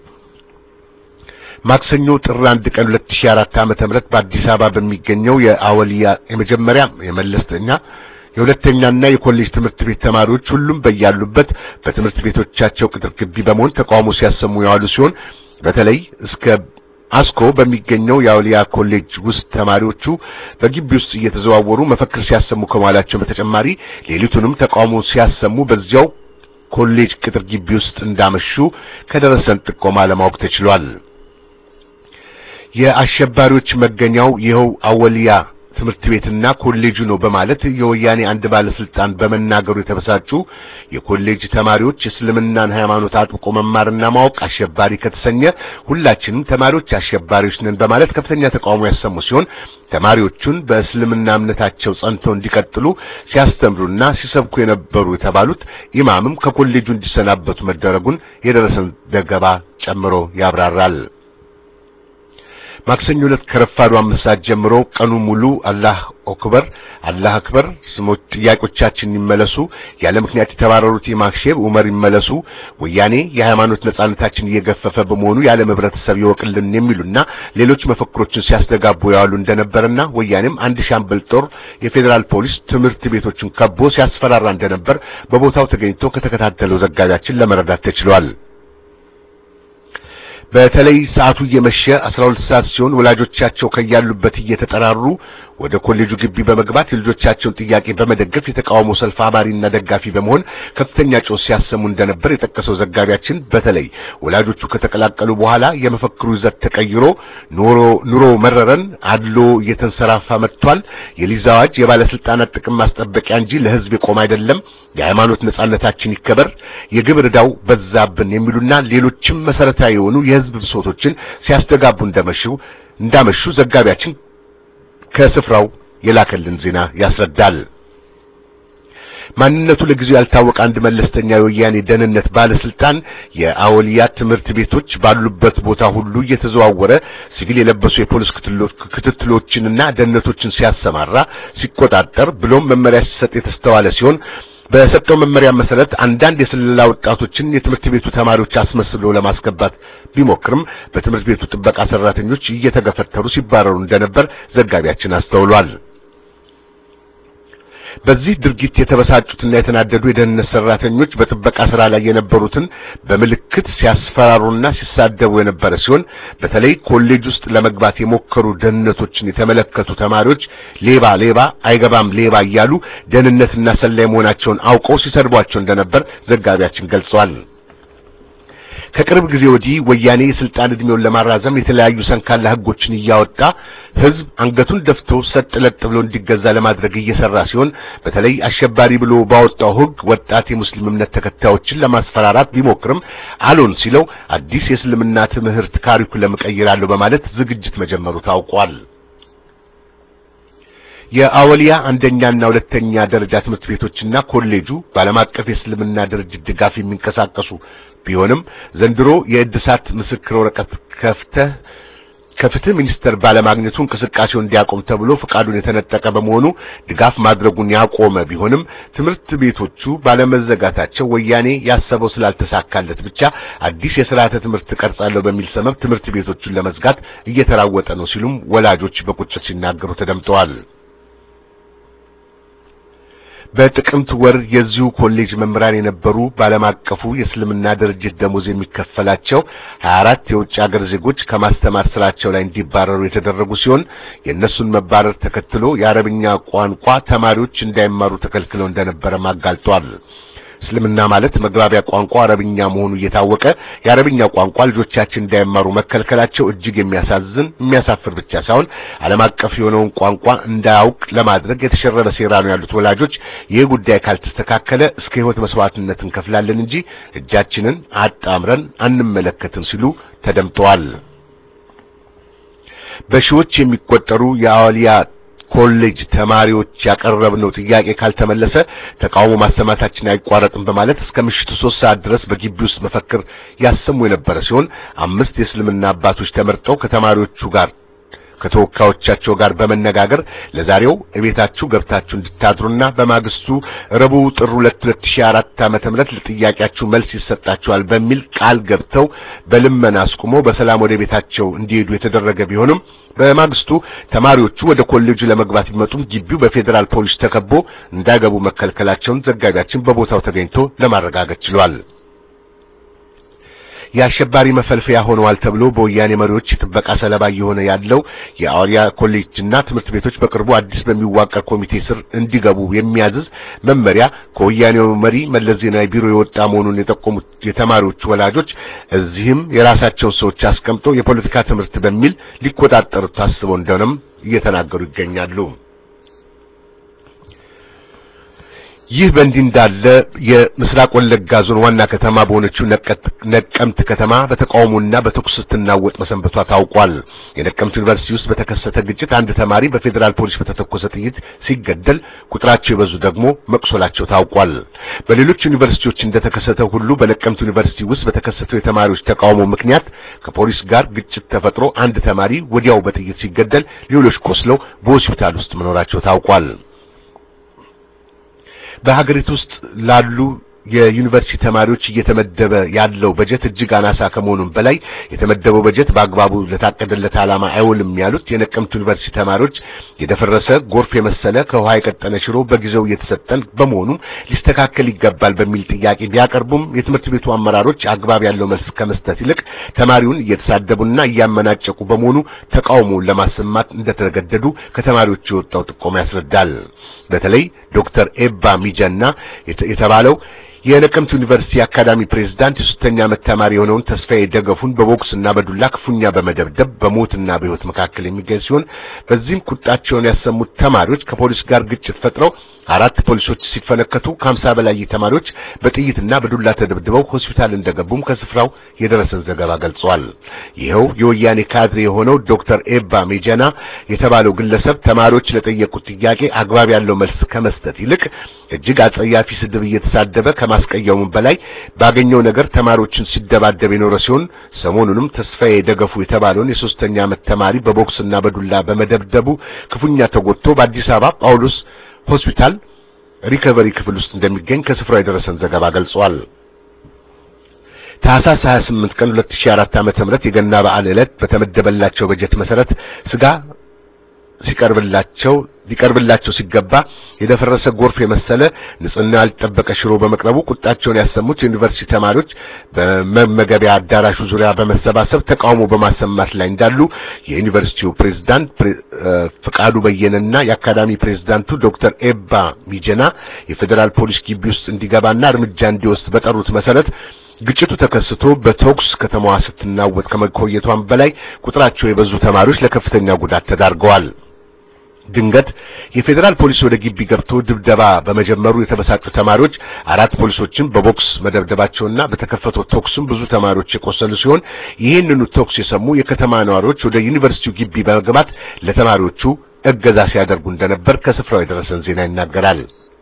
S2: ማክሰኞ ጥር አንድ ቀን ሁለት ሺህ አራት ዓመተ ምህረት በአዲስ አበባ በሚገኘው የአወሊያ የመጀመሪያ የመለስተኛ የሁለተኛና የኮሌጅ ትምህርት ቤት ተማሪዎች ሁሉም በያሉበት በትምህርት ቤቶቻቸው ቅጥር ግቢ በመሆን ተቃውሞ ሲያሰሙ ያሉ ሲሆን በተለይ እስከ አስኮ በሚገኘው የአወሊያ ኮሌጅ ውስጥ ተማሪዎቹ በግቢ ውስጥ እየተዘዋወሩ መፈክር ሲያሰሙ ከማላቸው በተጨማሪ ሌሊቱንም ተቃውሞ ሲያሰሙ በዚያው ኮሌጅ ቅጥር ግቢ ውስጥ እንዳመሹ ከደረሰን ጥቆማ ለማወቅ ተችሏል። የአሸባሪዎች መገኛው ይኸው አወሊያ ትምህርት ቤትና ኮሌጁ ነው በማለት የወያኔ አንድ ባለስልጣን በመናገሩ የተበሳጩ የኮሌጅ ተማሪዎች እስልምናን ሃይማኖት አጥብቆ መማርና ማወቅ አሸባሪ ከተሰኘ ሁላችንም ተማሪዎች አሸባሪዎች ነን በማለት ከፍተኛ ተቃውሞ ያሰሙ ሲሆን ተማሪዎቹን በእስልምና እምነታቸው ጸንተው እንዲቀጥሉ ሲያስተምሩና ሲሰብኩ የነበሩ የተባሉት ኢማምም ከኮሌጁ እንዲሰናበቱ መደረጉን የደረሰን ዘገባ ጨምሮ ያብራራል። ማክሰኞ ዕለት ከረፋዱ አምስት ሰዓት ጀምሮ ቀኑ ሙሉ አላህ አክበር አላህ አክበር ስሞች ጥያቄዎቻችን ይመለሱ፣ ያለ ምክንያት የተባረሩት የማክሼብ ዑመር ይመለሱ፣ ወያኔ የሃይማኖት ነጻነታችን እየገፈፈ በመሆኑ ያለ ህብረተሰብ ይወቅልን የሚሉና ሌሎች መፈክሮችን ሲያስተጋቡ ያሉ እንደነበርና ወያኔም አንድ ሻምበል ጦር የፌደራል ፖሊስ ትምህርት ቤቶችን ከቦ ሲያስፈራራ እንደነበር በቦታው ተገኝቶ ከተከታተለው ዘጋቢያችን ለመረዳት ተችሏል። በተለይ ሰዓቱ እየመሸ አስራ ሁለት ሰዓት ሲሆን ወላጆቻቸው ከያሉበት እየተጠራሩ ወደ ኮሌጁ ግቢ በመግባት የልጆቻቸውን ጥያቄ በመደገፍ የተቃውሞ ሰልፍ አባሪና ደጋፊ በመሆን ከፍተኛ ጮህ ሲያሰሙ እንደነበር የጠቀሰው ዘጋቢያችን በተለይ ወላጆቹ ከተቀላቀሉ በኋላ የመፈክሩ ይዘት ተቀይሮ ኑሮ ኑሮ መረረን አድሎ እየተንሰራፋ መጥቷል፣ የሊዝ አዋጅ የባለስልጣናት ጥቅም ማስጠበቂያ እንጂ ለህዝብ የቆመ አይደለም፣ የሃይማኖት ነጻነታችን ይከበር፣ የግብር ዕዳው በዛብን የሚሉና ሌሎችም መሰረታዊ የሆኑ የህዝብ ብሶቶችን ሲያስተጋቡ እንደመሹ እንዳመሹ ዘጋቢያችን ከስፍራው የላከልን ዜና ያስረዳል። ማንነቱ ለጊዜው ያልታወቀ አንድ መለስተኛ የወያኔ ደህንነት ባለስልጣን የአወሊያ ትምህርት ቤቶች ባሉበት ቦታ ሁሉ እየተዘዋወረ ሲቪል የለበሱ የፖሊስ ክትትሎችንና ደህንነቶችን ሲያሰማራ ሲቆጣጠር ብሎም መመሪያ ሲሰጥ የተስተዋለ ሲሆን በሰጠው መመሪያ መሰረት አንዳንድ የስለላ ወጣቶችን የትምህርት ቤቱ ተማሪዎች አስመስሎ ለማስገባት ቢሞክርም በትምህርት ቤቱ ጥበቃ ሰራተኞች እየተገፈተሩ ሲባረሩ እንደነበር ዘጋቢያችን አስተውሏል። በዚህ ድርጊት የተበሳጩትና የተናደዱ የደህንነት ሰራተኞች በጥበቃ ስራ ላይ የነበሩትን በምልክት ሲያስፈራሩና ሲሳደቡ የነበረ ሲሆን በተለይ ኮሌጅ ውስጥ ለመግባት የሞከሩ ደህንነቶችን የተመለከቱ ተማሪዎች ሌባ ሌባ አይገባም ሌባ እያሉ ደህንነትና ሰላይ መሆናቸውን አውቀው ሲሰድቧቸው እንደነበር ዘጋቢያችን ገልጿል። ከቅርብ ጊዜ ወዲህ ወያኔ የስልጣን እድሜውን ለማራዘም የተለያዩ ሰንካላ ህጎችን እያወጣ ህዝብ አንገቱን ደፍቶ ሰጥ ለጥ ብሎ እንዲገዛ ለማድረግ እየሰራ ሲሆን በተለይ አሸባሪ ብሎ ባወጣው ህግ ወጣት የሙስሊም እምነት ተከታዮችን ለማስፈራራት ቢሞክርም አሎን ሲለው አዲስ የእስልምና ትምህርት ካሪኩለም ቀይራለሁ በማለት ዝግጅት መጀመሩ ታውቋል። የአወሊያ አንደኛና ሁለተኛ ደረጃ ትምህርት ቤቶችና ኮሌጁ ባለም አቀፍ የእስልምና ድርጅት ድጋፍ የሚንቀሳቀሱ ቢሆንም ዘንድሮ የእድሳት ምስክር ወረቀት ከፍተህ ከፍትህ ሚኒስተር ባለማግኘቱ እንቅስቃሴው እንዲያቆም ተብሎ ፍቃዱን የተነጠቀ በመሆኑ ድጋፍ ማድረጉን ያቆመ ቢሆንም ትምህርት ቤቶቹ ባለመዘጋታቸው ወያኔ ያሰበው ስላልተሳካለት ብቻ አዲስ የሥርዓተ ትምህርት ቀርጻለሁ በሚል ሰበብ ትምህርት ቤቶቹን ለመዝጋት እየተራወጠ ነው ሲሉም ወላጆች በቁጭት ሲናገሩ ተደምጠዋል። በጥቅምት ወር የዚሁ ኮሌጅ መምህራን የነበሩ ባለም አቀፉ የእስልምና ድርጅት ደሞዝ የሚከፈላቸው ሀያ አራት የውጭ ሀገር ዜጎች ከማስተማር ስራቸው ላይ እንዲባረሩ የተደረጉ ሲሆን የእነሱን መባረር ተከትሎ የአረብኛ ቋንቋ ተማሪዎች እንዳይማሩ ተከልክለው እንደነበረ ማጋልጧል። እስልምና ማለት መግባቢያ ቋንቋ አረብኛ መሆኑ እየታወቀ የአረብኛ ቋንቋ ልጆቻችን እንዳይማሩ መከልከላቸው እጅግ የሚያሳዝን የሚያሳፍር ብቻ ሳይሆን ዓለም አቀፍ የሆነውን ቋንቋ እንዳያውቅ ለማድረግ የተሸረበ ሴራ ነው ያሉት ወላጆች ይህ ጉዳይ ካልተስተካከለ እስከ ህይወት መስዋዕትነት እንከፍላለን እንጂ እጃችንን አጣምረን አንመለከትም ሲሉ ተደምጠዋል። በሺዎች የሚቆጠሩ የአወሊያ ኮሌጅ ተማሪዎች ያቀረብነው ጥያቄ ካልተመለሰ ተቃውሞ ማሰማታችን አይቋረጥም በማለት እስከ ምሽቱ ሶስት ሰዓት ድረስ በግቢ ውስጥ መፈክር ያሰሙ የነበረ ሲሆን አምስት የእስልምና አባቶች ተመርጠው ከተማሪዎቹ ጋር ከተወካዮቻቸው ጋር በመነጋገር ለዛሬው እቤታችሁ ገብታችሁ እንድታድሩና በማግስቱ ረቡዕ ጥር ሁለት ሁለት ሺህ አራት ዓመተ ምህረት ለጥያቄያችሁ መልስ ይሰጣችኋል በሚል ቃል ገብተው በልመና አስቁመው በሰላም ወደ ቤታቸው እንዲሄዱ የተደረገ ቢሆንም በማግስቱ ተማሪዎቹ ወደ ኮሌጁ ለመግባት ቢመጡም ግቢው በፌደራል ፖሊስ ተከቦ እንዳይገቡ መከልከላቸውን ዘጋቢያችን በቦታው ተገኝቶ ለማረጋገጥ ችሏል። የአሸባሪ መፈልፈያ ሆነዋል ተብሎ በወያኔ መሪዎች ጥበቃ ሰለባ የሆነ ያለው የአወሊያ ኮሌጅና ትምህርት ቤቶች በቅርቡ አዲስ በሚዋቀር ኮሚቴ ስር እንዲገቡ የሚያዝዝ መመሪያ ከወያኔው መሪ መለስ ዜናዊ ቢሮ የወጣ መሆኑን የጠቆሙት የተማሪዎች ወላጆች እዚህም የራሳቸውን ሰዎች አስቀምጠው የፖለቲካ ትምህርት በሚል ሊቆጣጠሩ ታስበው እንደሆነም እየተናገሩ ይገኛሉ። ይህ በእንዲህ እንዳለ የምስራቅ ወለጋ ዞን ዋና ከተማ በሆነችው ነቀምት ከተማ በተቃውሞና በተኩስ ስትናወጥ መሰንበቷ ታውቋል። የነቀምት ዩኒቨርሲቲ ውስጥ በተከሰተ ግጭት አንድ ተማሪ በፌደራል ፖሊስ በተተኮሰ ጥይት ሲገደል ቁጥራቸው የበዙ ደግሞ መቁሰላቸው ታውቋል። በሌሎች ዩኒቨርሲቲዎች እንደተከሰተው ሁሉ በነቀምት ዩኒቨርሲቲ ውስጥ በተከሰተው የተማሪዎች ተቃውሞ ምክንያት ከፖሊስ ጋር ግጭት ተፈጥሮ አንድ ተማሪ ወዲያው በጥይት ሲገደል ሌሎች ቆስለው በሆስፒታል ውስጥ መኖራቸው ታውቋል። በሀገሪቱ ውስጥ ላሉ የዩኒቨርሲቲ ተማሪዎች እየተመደበ ያለው በጀት እጅግ አናሳ ከመሆኑም በላይ የተመደበው በጀት በአግባቡ ለታቀደለት ዓላማ አይውልም ያሉት የነቀምት ዩኒቨርሲቲ ተማሪዎች የደፈረሰ ጎርፍ የመሰለ ከውሃ የቀጠነ ሽሮ በጊዜው እየተሰጠን በመሆኑ ሊስተካከል ይገባል በሚል ጥያቄ ቢያቀርቡም የትምህርት ቤቱ አመራሮች አግባብ ያለው መልስ ከመስጠት ይልቅ ተማሪውን እየተሳደቡና እያመናጨቁ በመሆኑ ተቃውሞውን ለማሰማት እንደተገደዱ ከተማሪዎች የወጣው ጥቆማ ያስረዳል። በተለይ ዶክተር ኤባ ሚጀና የተባለው የነቀምት ዩኒቨርሲቲ አካዳሚ ፕሬዝዳንት የሶስተኛ ዓመት ተማሪ የሆነውን ተስፋዬ ደገፉን በቦክስና በዱላ ክፉኛ በመደብደብ በሞትና በሕይወት መካከል የሚገኝ ሲሆን በዚህም ቁጣቸውን ያሰሙት ተማሪዎች ከፖሊስ ጋር ግጭት ፈጥረው አራት ፖሊሶች ሲፈነከቱ ከሀምሳ በላይ ተማሪዎች በጥይትና በዱላ ተደብድበው ሆስፒታል እንደገቡም ከስፍራው የደረሰን ዘገባ ገልጿል። ይኸው የወያኔ ካድሬ የሆነው ዶክተር ኤባ ሚጀና የተባለው ግለሰብ ተማሪዎች ለጠየቁት ጥያቄ አግባብ ያለው መልስ ከመስጠት ይልቅ እጅግ አጸያፊ ስድብ እየተሳደበ ከማስቀየሙም በላይ ባገኘው ነገር ተማሪዎችን ሲደባደብ የኖረ ሲሆን ሰሞኑንም ተስፋዬ ደገፉ የተባለውን የሶስተኛ ዓመት ተማሪ በቦክስና በዱላ በመደብደቡ ክፉኛ ተጎድቶ በአዲስ አበባ ጳውሎስ ሆስፒታል ሪከቨሪ ክፍል ውስጥ እንደሚገኝ ከስፍራው የደረሰን ዘገባ ገልጿል። ታህሳስ ሃያ ስምንት ቀን ሁለት ሺህ አራት ዓመተ ምህረት የገና በዓል ዕለት በተመደበላቸው በጀት መሰረት ስጋ ሲቀርብላቸው ሊቀርብላቸው ሲገባ የደፈረሰ ጎርፍ የመሰለ ንጽህና ያልተጠበቀ ሽሮ በመቅረቡ ቁጣቸውን ያሰሙት ዩኒቨርሲቲ ተማሪዎች በመመገቢያ አዳራሹ ዙሪያ በመሰባሰብ ተቃውሞ በማሰማት ላይ እንዳሉ የዩኒቨርሲቲው ፕሬዝዳንት ፍቃዱ በየነና የአካዳሚ ፕሬዝዳንቱ ዶክተር ኤባ ሚጀና የፌደራል ፖሊስ ግቢ ውስጥ እንዲገባና እርምጃ እንዲወስድ በጠሩት መሰረት ግጭቱ ተከስቶ በተኩስ ከተማዋ ስትናወጥ ከመቆየቷም በላይ ቁጥራቸው የበዙ ተማሪዎች ለከፍተኛ ጉዳት ተዳርገዋል። ድንገት የፌደራል ፖሊስ ወደ ግቢ ገብቶ ድብደባ በመጀመሩ የተበሳጩ ተማሪዎች አራት ፖሊሶችን በቦክስ መደብደባቸውና በተከፈተው ተኩስም ብዙ ተማሪዎች የቆሰሉ ሲሆን ይህንኑ ተኩስ የሰሙ የከተማ ነዋሪዎች ወደ ዩኒቨርሲቲው ግቢ በመግባት ለተማሪዎቹ እገዛ ሲያደርጉ እንደነበር ከስፍራው የደረሰን ዜና ይናገራል።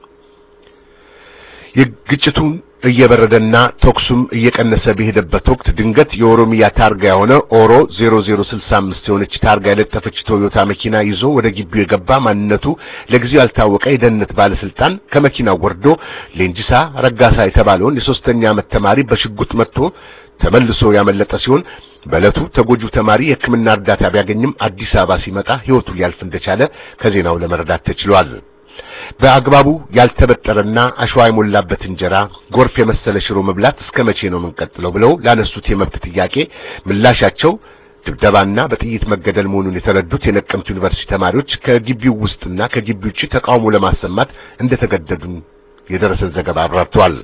S2: የግጭቱን እየበረደና ተኩሱም እየቀነሰ በሄደበት ወቅት ድንገት የኦሮሚያ ታርጋ የሆነ ኦሮ ዜሮ ዜሮ ስልሳ አምስት የሆነች ታርጋ የለጠፈች ቶዮታ መኪና ይዞ ወደ ግቢው የገባ ማንነቱ ለጊዜው ያልታወቀ የደህንነት ባለስልጣን ከመኪናው ወርዶ ሌንጂሳ ረጋሳ የተባለውን የሶስተኛ ዓመት ተማሪ በሽጉጥ መትቶ ተመልሶ ያመለጠ ሲሆን በለቱ ተጎጂው ተማሪ የሕክምና እርዳታ ቢያገኝም አዲስ አበባ ሲመጣ ሕይወቱ ሊያልፍ እንደቻለ ከዜናው ለመረዳት ተችሏል። በአግባቡ ያልተበጠረና አሸዋ የሞላበት እንጀራ ጎርፍ የመሰለ ሽሮ መብላት እስከመቼ ነው የምንቀጥለው ብለው ላነሱት የመብት ጥያቄ ምላሻቸው ድብደባና በጥይት መገደል መሆኑን የተረዱት የነቀምት ዩኒቨርሲቲ ተማሪዎች ከግቢው ውስጥና ከግቢው ውጭ ተቃውሞ ለማሰማት እንደተገደዱ የደረሰን ዘገባ አብራርቷል።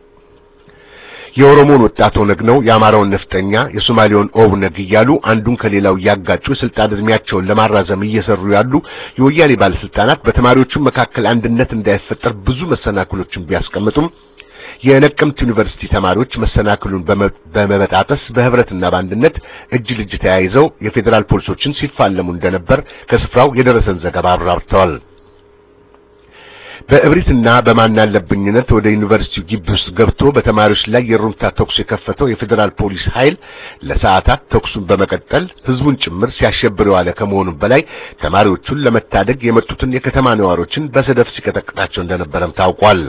S2: የኦሮሞን ወጣት ኦነግ ነው የአማራውን ነፍጠኛ የሶማሌውን ኦብነግ እያሉ አንዱን ከሌላው ያጋጩ ስልጣን እድሜያቸውን ለማራዘም እየሰሩ ያሉ የወያኔ ባለስልጣናት በተማሪዎቹ መካከል አንድነት እንዳይፈጠር ብዙ መሰናክሎችን ቢያስቀምጡም የነቀምት ዩኒቨርሲቲ ተማሪዎች መሰናክሉን በመበጣጠስ በህብረትና በአንድነት እጅ ልጅ ተያይዘው የፌደራል ፖሊሶችን ሲፋለሙ እንደነበር ከስፍራው የደረሰን ዘገባ አብራርተዋል። በእብሪትና በማናለብኝነት ወደ ዩኒቨርሲቲው ግቢ ውስጥ ገብቶ በተማሪዎች ላይ የሩምታ ተኩስ የከፈተው የፌደራል ፖሊስ ኃይል ለሰዓታት ተኩሱን በመቀጠል ህዝቡን ጭምር ሲያሸብር ዋለ ከመሆኑም በላይ ተማሪዎቹን ለመታደግ የመጡትን የከተማ ነዋሪዎችን በሰደፍ ሲቀጠቅጣቸው እንደነበረም ታውቋል።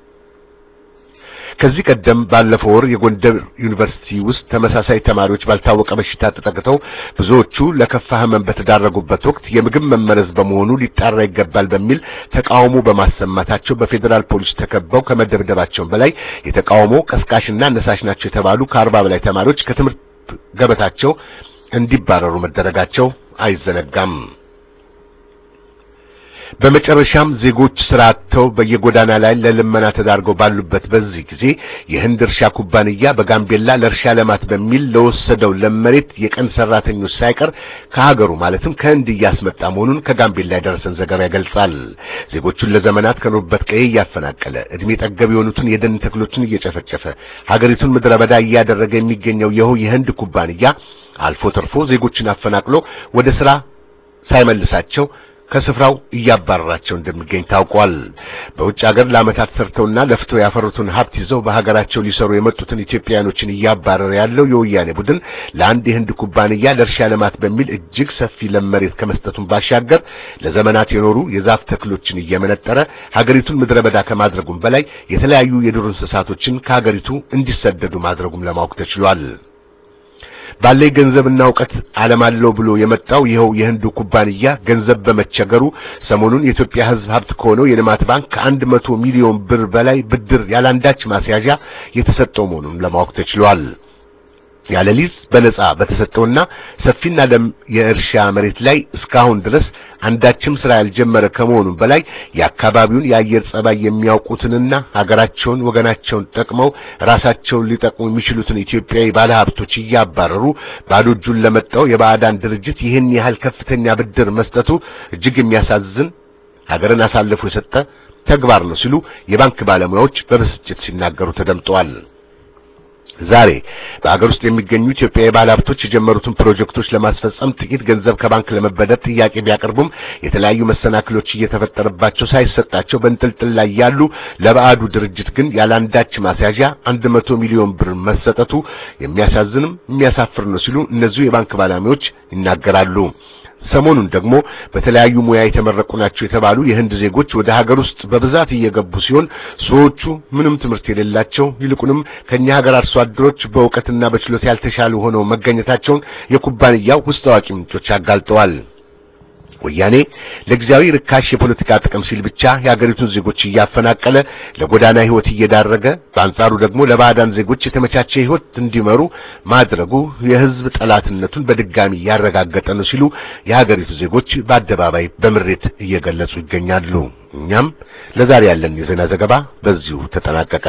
S2: ከዚህ ቀደም ባለፈው ወር የጎንደር ዩኒቨርሲቲ ውስጥ ተመሳሳይ ተማሪዎች ባልታወቀ በሽታ ተጠቅተው ብዙዎቹ ለከፋ ህመም በተዳረጉበት ወቅት የምግብ መመረዝ በመሆኑ ሊጣራ ይገባል በሚል ተቃውሞ በማሰማታቸው በፌደራል ፖሊስ ተከበው ከመደብደባቸው በላይ የተቃውሞ ቀስቃሽና አነሳሽ ናቸው የተባሉ ከአርባ በላይ ተማሪዎች ከትምህርት ገበታቸው እንዲባረሩ መደረጋቸው አይዘነጋም። በመጨረሻም ዜጎች ስራ አጥተው በየጎዳና ላይ ለልመና ተዳርገው ባሉበት በዚህ ጊዜ የህንድ እርሻ ኩባንያ በጋምቤላ ለእርሻ ልማት በሚል ለወሰደው ለመሬት የቀን ሰራተኞች ሳይቀር ከሀገሩ ማለትም ከህንድ እያስመጣ መሆኑን ከጋምቤላ የደረሰን ዘገባ ያገልጻል። ዜጎቹን ለዘመናት ከኖሩበት ቀዬ እያፈናቀለ እድሜ ጠገብ የሆኑትን የደን ተክሎችን እየጨፈጨፈ ሀገሪቱን ምድረ በዳ እያደረገ የሚገኘው ይኸው የህንድ ኩባንያ አልፎ ተርፎ ዜጎችን አፈናቅሎ ወደ ስራ ሳይመልሳቸው ከስፍራው እያባረራቸው እንደሚገኝ ታውቋል። በውጭ ሀገር ለዓመታት ሰርተውና ለፍተው ያፈሩትን ሀብት ይዘው በሀገራቸው ሊሰሩ የመጡትን ኢትዮጵያኖችን እያባረረ ያለው የወያኔ ቡድን ለአንድ የህንድ ኩባንያ ለእርሻ ልማት በሚል እጅግ ሰፊ ለመሬት ከመስጠቱን ባሻገር ለዘመናት የኖሩ የዛፍ ተክሎችን እየመነጠረ ሀገሪቱን ምድረ በዳ ከማድረጉም በላይ የተለያዩ የዱር እንስሳቶችን ከሀገሪቱ እንዲሰደዱ ማድረጉም ለማወቅ ተችሏል። ባለይ ገንዘብና ዕውቀት ዓለማለው ብሎ የመጣው ይኸው የህንዱ ኩባንያ ገንዘብ በመቸገሩ ሰሞኑን የኢትዮጵያ ህዝብ ሀብት ከሆነው የልማት ባንክ ከአንድ መቶ ሚሊዮን ብር በላይ ብድር ያላንዳች ማስያዣ የተሰጠው መሆኑን ለማወቅ ተችሏል። ያለ ሊዝ በነጻ በተሰጠውና ሰፊና ለም የእርሻ መሬት ላይ እስካሁን ድረስ አንዳችም ስራ ያልጀመረ ከመሆኑ በላይ የአካባቢውን የአየር ጸባይ የሚያውቁትንና ሀገራቸውን ወገናቸውን ጠቅመው ራሳቸውን ሊጠቅሙ የሚችሉትን ኢትዮጵያዊ ባለሀብቶች እያባረሩ ባዶ እጁን ለመጣው የባዕዳን ድርጅት ይህን ያህል ከፍተኛ ብድር መስጠቱ እጅግ የሚያሳዝን ሀገርን አሳልፎ የሰጠ ተግባር ነው ሲሉ የባንክ ባለሙያዎች በብስጭት ሲናገሩ ተደምጠዋል። ዛሬ በአገር ውስጥ የሚገኙ ኢትዮጵያዊ ባለሀብቶች የጀመሩትን ፕሮጀክቶች ለማስፈጸም ጥቂት ገንዘብ ከባንክ ለመበደር ጥያቄ ቢያቀርቡም የተለያዩ መሰናክሎች እየተፈጠረባቸው ሳይሰጣቸው በእንጥልጥል ላይ ያሉ ለባዕዱ ድርጅት ግን ያላንዳች ማስያዣ አንድ መቶ ሚሊዮን ብር መሰጠቱ የሚያሳዝንም የሚያሳፍር ነው ሲሉ እነዚህ የባንክ ባለሙያዎች ይናገራሉ። ሰሞኑን ደግሞ በተለያዩ ሙያ የተመረቁ ናቸው የተባሉ የህንድ ዜጎች ወደ ሀገር ውስጥ በብዛት እየገቡ ሲሆን ሰዎቹ ምንም ትምህርት የሌላቸው ይልቁንም ከኛ ሀገር አርሶ አደሮች በእውቀትና በችሎታ ያልተሻሉ ሆነው መገኘታቸውን የኩባንያው ውስጥ አዋቂ ምንጮች አጋልጠዋል። ወያኔ ለጊዜያዊ ርካሽ የፖለቲካ ጥቅም ሲል ብቻ የሀገሪቱን ዜጎች እያፈናቀለ ለጎዳና ህይወት እየዳረገ በአንጻሩ ደግሞ ለባዕዳን ዜጎች የተመቻቸ ህይወት እንዲመሩ ማድረጉ የህዝብ ጠላትነቱን በድጋሚ ያረጋገጠ ነው ሲሉ የሀገሪቱ ዜጎች በአደባባይ በምሬት እየገለጹ ይገኛሉ። እኛም ለዛሬ ያለን የዜና ዘገባ በዚሁ ተጠናቀቀ።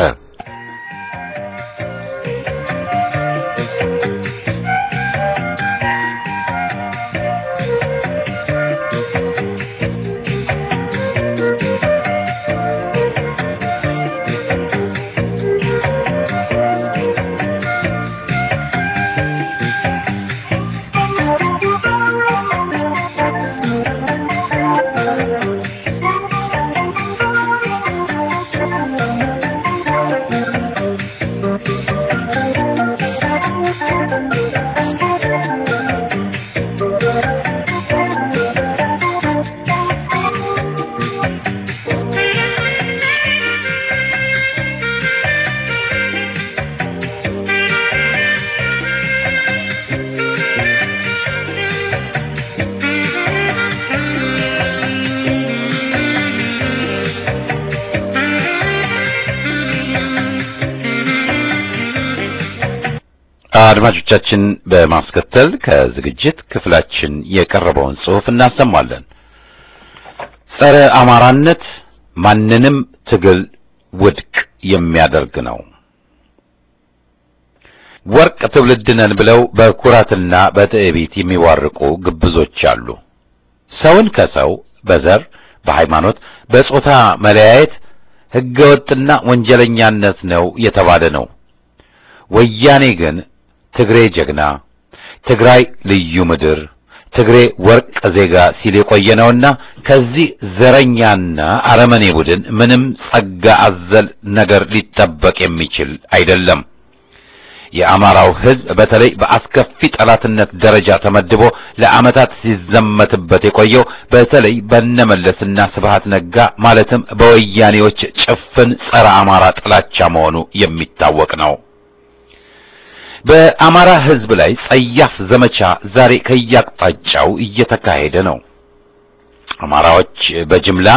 S3: አድማጮቻችን በማስከተል ከዝግጅት ክፍላችን የቀረበውን ጽሑፍ እናሰማለን። ጸረ አማራነት ማንንም ትግል ውድቅ የሚያደርግ ነው። ወርቅ ትውልድ ነን ብለው በኩራትና በትዕቢት የሚዋርቁ ግብዞች አሉ። ሰውን ከሰው በዘር፣ በሃይማኖት፣ በጾታ መለያየት ህገወጥና ወንጀለኛነት ነው የተባለ ነው። ወያኔ ግን ትግሬ ጀግና፣ ትግራይ ልዩ ምድር፣ ትግሬ ወርቅ ዜጋ ሲል የቆየነውና ከዚህ ዘረኛና አረመኔ ቡድን ምንም ጸጋ አዘል ነገር ሊጠበቅ የሚችል አይደለም። የአማራው ህዝብ በተለይ በአስከፊ ጠላትነት ደረጃ ተመድቦ ለዓመታት ሲዘመትበት የቆየው በተለይ በነመለስና ስብሃት ነጋ ማለትም በወያኔዎች ጭፍን ጸረ አማራ ጥላቻ መሆኑ የሚታወቅ ነው። በአማራ ህዝብ ላይ ጸያፍ ዘመቻ ዛሬ ከያቅጣጫው እየተካሄደ ነው። አማራዎች በጅምላ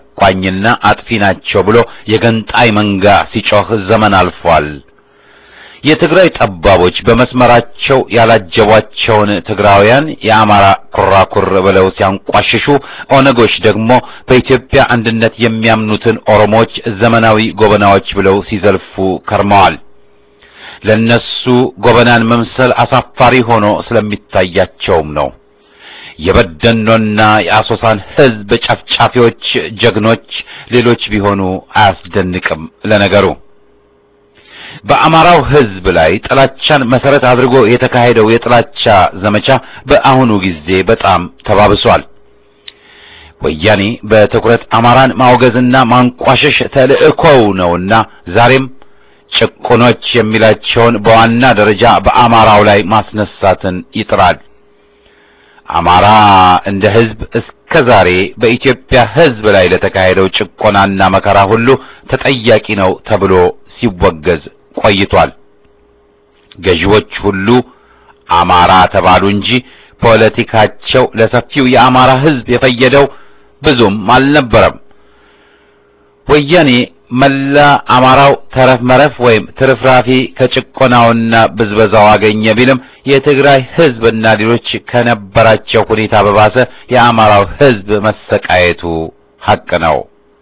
S3: ጨቋኝና አጥፊ ናቸው ብሎ የገንጣይ መንጋ ሲጮህ ዘመን አልፏል። የትግራይ ጠባቦች በመስመራቸው ያላጀቧቸውን ትግራውያን የአማራ ኩራኩር ብለው ሲያንቋሽሹ፣ ኦነጎች ደግሞ በኢትዮጵያ አንድነት የሚያምኑትን ኦሮሞዎች ዘመናዊ ጎበናዎች ብለው ሲዘልፉ ከርመዋል። ለነሱ ጎበናን መምሰል አሳፋሪ ሆኖ ስለሚታያቸውም ነው። የበደኖና የአሶሳን ሕዝብ ጨፍጫፊዎች ጀግኖች ሌሎች ቢሆኑ አያስደንቅም። ለነገሩ በአማራው ሕዝብ ላይ ጥላቻን መሰረት አድርጎ የተካሄደው የጥላቻ ዘመቻ በአሁኑ ጊዜ በጣም ተባብሷል። ወያኔ በትኩረት አማራን ማውገዝና ማንቋሸሽ ተልእኮው ነውና ዛሬም ጭቁኖች የሚላቸውን በዋና ደረጃ በአማራው ላይ ማስነሳትን ይጥራል። አማራ እንደ ሕዝብ እስከ ዛሬ በኢትዮጵያ ሕዝብ ላይ ለተካሄደው ጭቆናና መከራ ሁሉ ተጠያቂ ነው ተብሎ ሲወገዝ ቆይቷል። ገዢዎች ሁሉ አማራ ተባሉ እንጂ ፖለቲካቸው ለሰፊው የአማራ ሕዝብ የፈየደው ብዙም አልነበረም። ወያኔ መላ አማራው ተረፍ መረፍ ወይም ትርፍራፊ ከጭቆናውና ብዝበዛው አገኘ ቢልም የትግራይ ሕዝብና ሌሎች ከነበራቸው ሁኔታ በባሰ የአማራው ሕዝብ መሰቃየቱ ሐቅ ነው።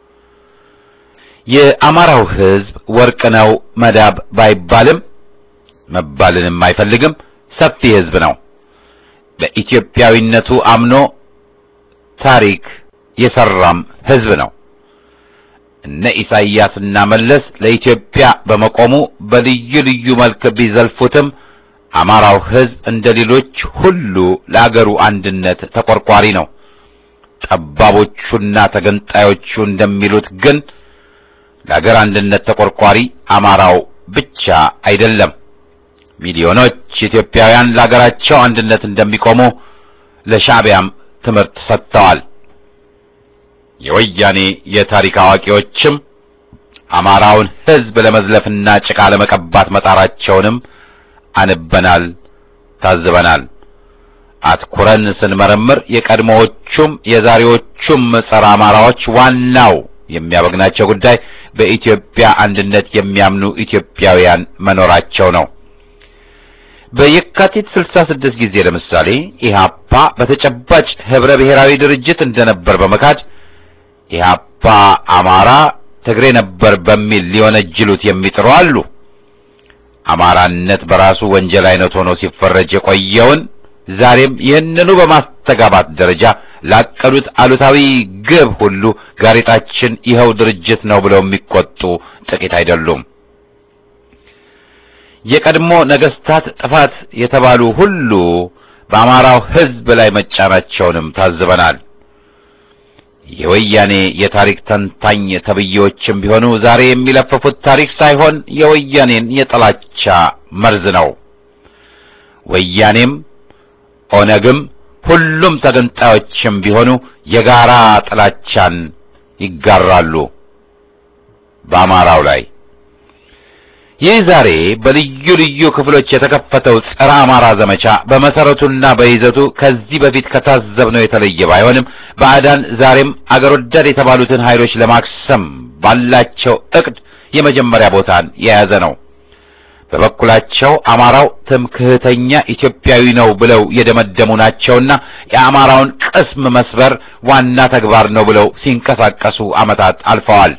S3: የአማራው ሕዝብ ወርቅ ነው መዳብ ባይባልም መባልንም አይፈልግም ሰፊ ሕዝብ ነው። በኢትዮጵያዊነቱ አምኖ ታሪክ የሰራም ሕዝብ ነው። እነ ኢሳይያስና መለስ ለኢትዮጵያ በመቆሙ በልዩ ልዩ መልክ ቢዘልፉትም አማራው ሕዝብ እንደሌሎች ሁሉ ለአገሩ አንድነት ተቆርቋሪ ነው። ጠባቦቹና ተገንጣዮቹ እንደሚሉት ግን ለአገር አንድነት ተቆርቋሪ አማራው ብቻ አይደለም። ሚሊዮኖች ኢትዮጵያውያን ለአገራቸው አንድነት እንደሚቆሙ ለሻዕቢያም ትምህርት ሰጥተዋል። የወያኔ የታሪክ አዋቂዎችም አማራውን ሕዝብ ለመዝለፍና ጭቃ ለመቀባት መጣራቸውንም አንበናል፣ ታዝበናል። አትኩረን ስንመረምር የቀድሞዎቹም የዛሬዎቹም ጸረ አማራዎች ዋናው የሚያበግናቸው ጉዳይ በኢትዮጵያ አንድነት የሚያምኑ ኢትዮጵያውያን መኖራቸው ነው። በየካቲት ስልሳ ስድስት ጊዜ ለምሳሌ ኢህአፓ በተጨባጭ ህብረ ብሔራዊ ድርጅት እንደነበር በመካድ ኢህአፓ አማራ ትግሬ ነበር በሚል ሊወነጅሉት የሚጥሩ አሉ። አማራነት በራሱ ወንጀል አይነት ሆኖ ሲፈረጅ የቆየውን ዛሬም ይህንኑ በማስተጋባት ደረጃ ላቀዱት አሉታዊ ግብ ሁሉ ጋሬጣችን ይኸው ድርጅት ነው ብለው የሚቆጡ ጥቂት አይደሉም። የቀድሞ ነገስታት ጥፋት የተባሉ ሁሉ በአማራው ሕዝብ ላይ መጫናቸውንም ታዝበናል። የወያኔ የታሪክ ተንታኝ ተብዬዎችም ቢሆኑ ዛሬ የሚለፈፉት ታሪክ ሳይሆን የወያኔን የጥላቻ መርዝ ነው። ወያኔም ኦነግም ሁሉም ተገንጣዮችም ቢሆኑ የጋራ ጥላቻን ይጋራሉ በአማራው ላይ። ይህ ዛሬ በልዩ ልዩ ክፍሎች የተከፈተው ጸረ አማራ ዘመቻ በመሰረቱና በይዘቱ ከዚህ በፊት ከታዘብነው የተለየ ባይሆንም ባዕዳን ዛሬም አገር ወዳድ የተባሉትን ኃይሎች ለማክሰም ባላቸው ዕቅድ የመጀመሪያ ቦታን የያዘ ነው። በበኩላቸው አማራው ትምክህተኛ ኢትዮጵያዊ ነው ብለው የደመደሙ ናቸውና የአማራውን ቅስም መስበር ዋና ተግባር ነው ብለው ሲንቀሳቀሱ ዓመታት አልፈዋል።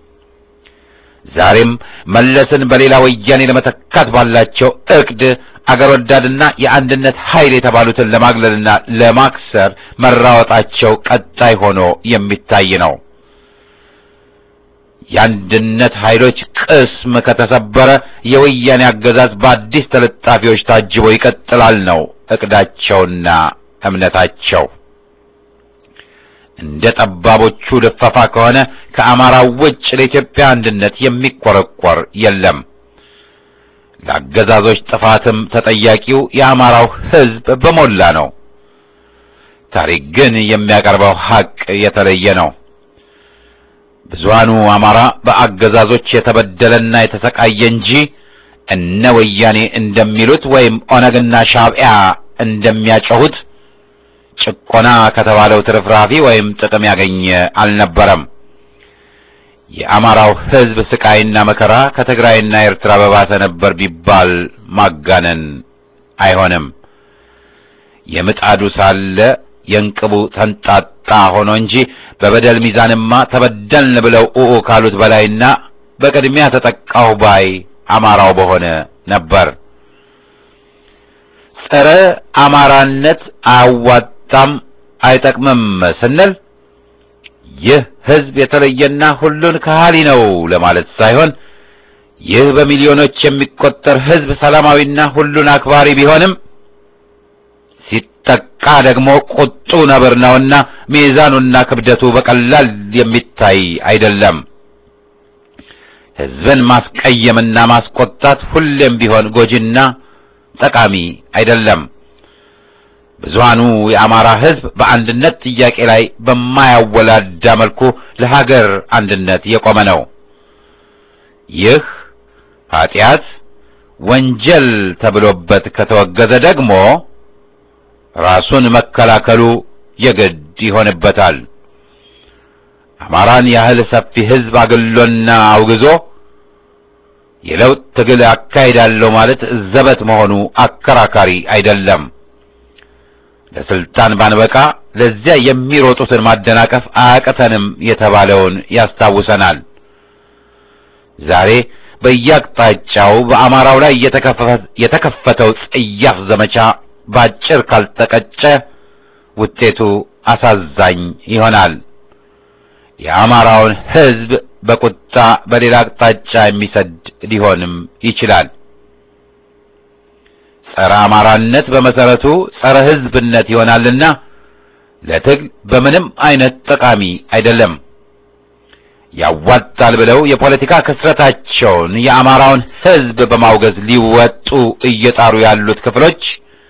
S3: ዛሬም መለስን በሌላ ወያኔ ለመተካት ባላቸው ዕቅድ አገር ወዳድና የአንድነት ኃይል የተባሉትን ለማግለልና ለማክሰር መራወጣቸው ቀጣይ ሆኖ የሚታይ ነው። የአንድነት ኃይሎች ቅስም ከተሰበረ የወያኔ አገዛዝ በአዲስ ተለጣፊዎች ታጅቦ ይቀጥላል ነው ዕቅዳቸውና እምነታቸው። እንደ ጠባቦቹ ልፈፋ ከሆነ ከአማራው ውጭ ለኢትዮጵያ አንድነት የሚቆረቆር የለም። ለአገዛዞች ጥፋትም ተጠያቂው የአማራው ሕዝብ በሞላ ነው። ታሪክ ግን የሚያቀርበው ሐቅ የተለየ ነው። ብዙሃኑ አማራ በአገዛዞች የተበደለና የተሰቃየ እንጂ እነ ወያኔ እንደሚሉት ወይም ኦነግና ሻዕቢያ እንደሚያጮሁት ጭቆና ከተባለው ትርፍራፊ ወይም ጥቅም ያገኘ አልነበረም። የአማራው ሕዝብ ስቃይና መከራ ከትግራይና ኤርትራ በባሰ ነበር ቢባል ማጋነን አይሆንም። የምጣዱ ሳለ የእንቅቡ ተንጣጣ ሆኖ እንጂ በበደል ሚዛንማ ተበደልን ብለው ኡኡ ካሉት በላይና በቅድሚያ ተጠቃው ባይ አማራው በሆነ ነበር። ጸረ አማራነት አያዋጣም አይጠቅምም ስንል ይህ ሕዝብ የተለየና ሁሉን ከሃሊ ነው ለማለት ሳይሆን ይህ በሚሊዮኖች የሚቆጠር ሕዝብ ሰላማዊና ሁሉን አክባሪ ቢሆንም ሲጠቃ ደግሞ ቁጡ ነብር ነውና ሚዛኑና ክብደቱ በቀላል የሚታይ አይደለም። ሕዝብን ማስቀየምና ማስቆጣት ሁሌም ቢሆን ጎጂና ጠቃሚ አይደለም። ብዙሃኑ የአማራ ሕዝብ በአንድነት ጥያቄ ላይ በማያወላዳ መልኩ ለሀገር አንድነት የቆመ ነው። ይህ ኃጢአት ወንጀል ተብሎበት ከተወገዘ ደግሞ ራሱን መከላከሉ የግድ ይሆንበታል። አማራን ያህል ሰፊ ሕዝብ አግሎና አውግዞ የለውጥ ትግል አካሂዳለሁ ማለት ዘበት መሆኑ አከራካሪ አይደለም። ለስልጣን ባንበቃ ለዚያ የሚሮጡትን ማደናቀፍ አያቅተንም የተባለውን ያስታውሰናል። ዛሬ በየአቅጣጫው በአማራው ላይ የተከፈተው ጽያፍ ዘመቻ ባጭር ካልተቀጨ ውጤቱ አሳዛኝ ይሆናል። የአማራውን ሕዝብ በቁጣ በሌላ አቅጣጫ የሚሰድ ሊሆንም ይችላል። ጸረ አማራነት በመሰረቱ ጸረ ሕዝብነት ይሆናልና ለትግል በምንም አይነት ጠቃሚ አይደለም። ያዋጣል ብለው የፖለቲካ ክስረታቸውን የአማራውን ሕዝብ በማውገዝ ሊወጡ እየጣሩ ያሉት ክፍሎች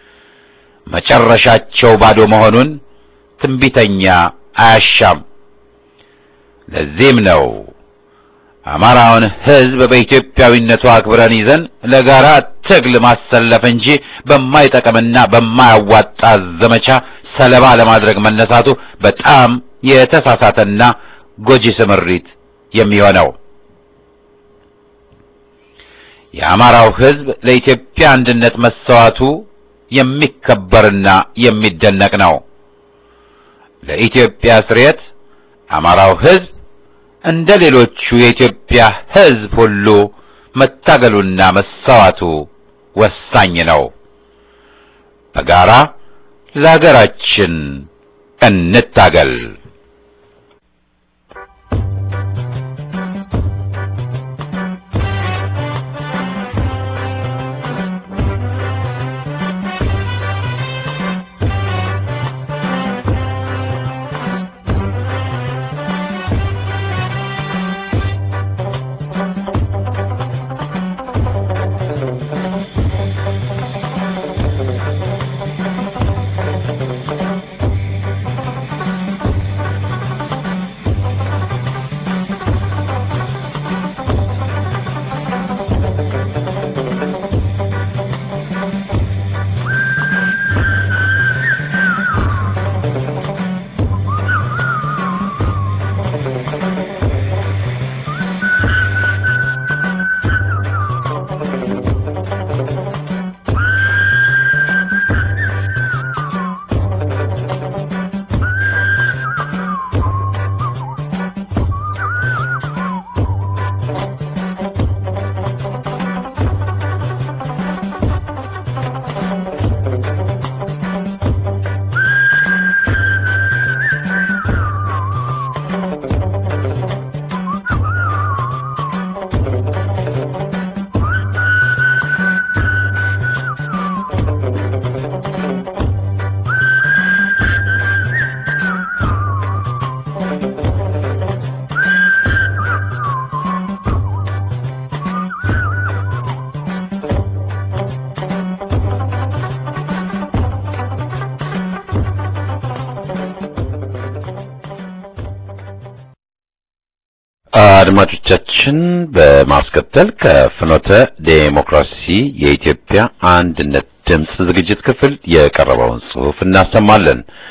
S3: መጨረሻቸው ባዶ መሆኑን ትንቢተኛ አያሻም። ለዚህም ነው አማራውን ሕዝብ በኢትዮጵያዊነቱ አክብረን ይዘን ለጋራ ትግል ማሰለፍ እንጂ በማይጠቅምና በማያዋጣ ዘመቻ ሰለባ ለማድረግ መነሳቱ በጣም የተሳሳተና ጎጂ ስምሪት የሚሆነው። የአማራው ሕዝብ ለኢትዮጵያ አንድነት መሰዋቱ የሚከበርና የሚደነቅ ነው። ለኢትዮጵያ ስርየት አማራው ሕዝብ እንደ ሌሎቹ የኢትዮጵያ ሕዝብ ሁሉ መታገሉና መሰዋቱ ወሳኝ ነው። በጋራ ለሀገራችን እንታገል። አድማጮቻችን በማስከተል ከፍኖተ ዴሞክራሲ የኢትዮጵያ አንድነት ድምጽ ዝግጅት ክፍል የቀረበውን ጽሑፍ እናሰማለን።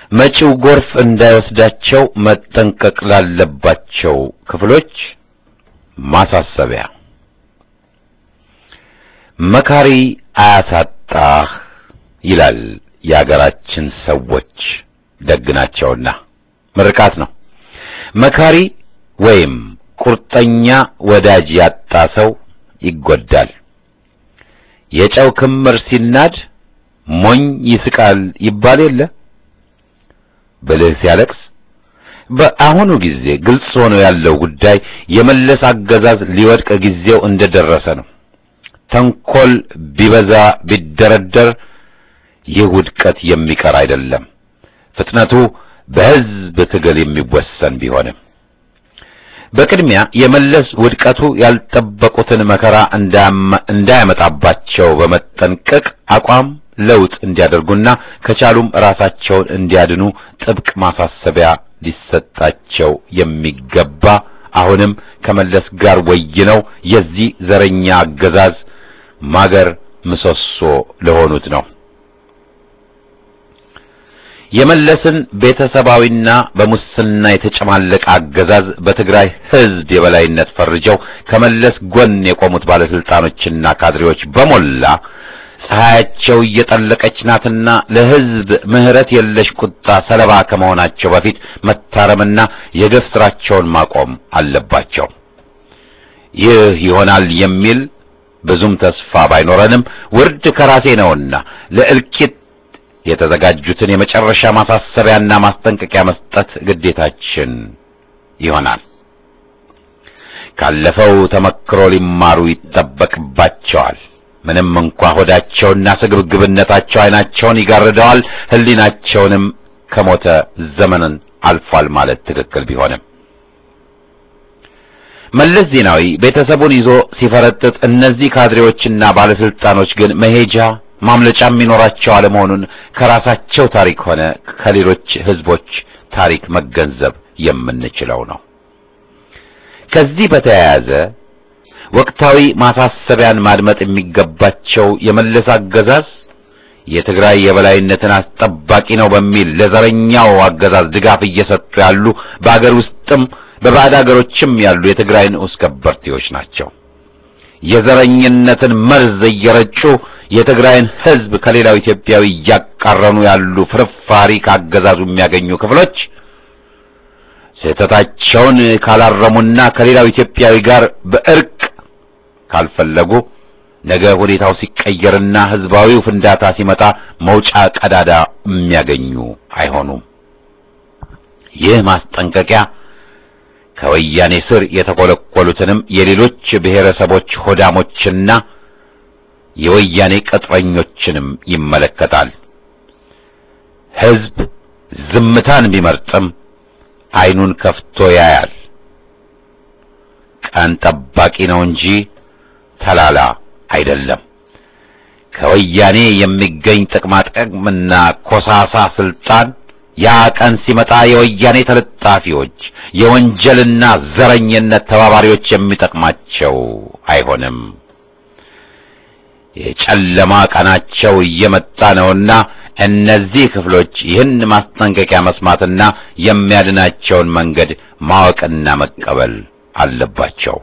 S3: መጪው ጎርፍ እንዳይወስዳቸው መጠንቀቅ ላለባቸው ክፍሎች ማሳሰቢያ። መካሪ አያሳጣህ ይላል የአገራችን ሰዎች፣ ደግናቸውና ምርቃት ነው። መካሪ ወይም ቁርጠኛ ወዳጅ ያጣ ሰው ይጎዳል። የጨው ክምር ሲናድ ሞኝ ይስቃል ይባል የለ። ብልህ ሲያለቅስ። በአሁኑ ጊዜ ግልጽ ሆኖ ያለው ጉዳይ የመለስ አገዛዝ ሊወድቅ ጊዜው እንደደረሰ ነው። ተንኮል ቢበዛ ቢደረደር ይህ ውድቀት የሚቀር አይደለም። ፍጥነቱ በሕዝብ ትግል የሚወሰን ቢሆንም በቅድሚያ የመለስ ውድቀቱ ያልጠበቁትን መከራ እንዳያመጣባቸው በመጠንቀቅ አቋም ለውጥ እንዲያደርጉና ከቻሉም ራሳቸውን እንዲያድኑ ጥብቅ ማሳሰቢያ ሊሰጣቸው የሚገባ አሁንም ከመለስ ጋር ወይነው የዚህ ዘረኛ አገዛዝ ማገር ምሰሶ ለሆኑት ነው። የመለስን ቤተሰባዊና በሙስና የተጨማለቀ አገዛዝ በትግራይ ሕዝብ የበላይነት ፈርጀው ከመለስ ጎን የቆሙት ባለስልጣኖችና ካድሬዎች በሞላ ፀሐያቸው እየጠለቀች ናትና ለሕዝብ ምሕረት የለሽ ቁጣ ሰለባ ከመሆናቸው በፊት መታረምና የገፍ ስራቸውን ማቆም አለባቸው። ይህ ይሆናል የሚል ብዙም ተስፋ ባይኖረንም ውርድ ከራሴ ነውና ለእልቂት የተዘጋጁትን የመጨረሻ ማሳሰቢያና ማስጠንቀቂያ መስጠት ግዴታችን ይሆናል። ካለፈው ተመክሮ ሊማሩ ይጠበቅባቸዋል። ምንም እንኳ ሆዳቸውና ስግብግብነታቸው ዓይናቸውን ይጋርደዋል፣ ሕሊናቸውንም ከሞተ ዘመንን አልፏል ማለት ትክክል ቢሆንም መለስ ዜናዊ ቤተሰቡን ይዞ ሲፈረጥጥ እነዚህ ካድሬዎችና ባለስልጣኖች ግን መሄጃ ማምለጫ የሚኖራቸው አለመሆኑን ከራሳቸው ታሪክ ሆነ ከሌሎች ሕዝቦች ታሪክ መገንዘብ የምንችለው ነው። ከዚህ በተያያዘ ወቅታዊ ማሳሰቢያን ማድመጥ የሚገባቸው የመለስ አገዛዝ የትግራይ የበላይነትን አስጠባቂ ነው በሚል ለዘረኛው አገዛዝ ድጋፍ እየሰጡ ያሉ በአገር ውስጥም በባዕድ አገሮችም ያሉ የትግራይ ንዑስ ከበርቴዎች ናቸው። የዘረኝነትን መርዝ እየረጩ የትግራይን ሕዝብ ከሌላው ኢትዮጵያዊ እያቃረኑ ያሉ ፍርፋሪ ካገዛዙ የሚያገኙ ክፍሎች ስህተታቸውን ካላረሙና ከሌላው ኢትዮጵያዊ ጋር በእርቅ ካልፈለጉ ነገ ሁኔታው ሲቀየርና ሕዝባዊው ፍንዳታ ሲመጣ መውጫ ቀዳዳ የሚያገኙ አይሆኑም። ይህ ማስጠንቀቂያ ከወያኔ ስር የተኮለኮሉትንም የሌሎች ብሔረሰቦች ሆዳሞችና የወያኔ ቅጥረኞችንም ይመለከታል። ሕዝብ ዝምታን ቢመርጥም ዓይኑን ከፍቶ ያያል። ቀን ጠባቂ ነው እንጂ ተላላ አይደለም። ከወያኔ የሚገኝ ጥቅማጥቅምና ኮሳሳ ስልጣን ያ ቀን ሲመጣ የወያኔ ተለጣፊዎች የወንጀልና ዘረኝነት ተባባሪዎች የሚጠቅማቸው አይሆንም። የጨለማ ቀናቸው እየመጣ ነውና እነዚህ ክፍሎች ይህን ማስጠንቀቂያ መስማትና የሚያድናቸውን መንገድ ማወቅና መቀበል አለባቸው።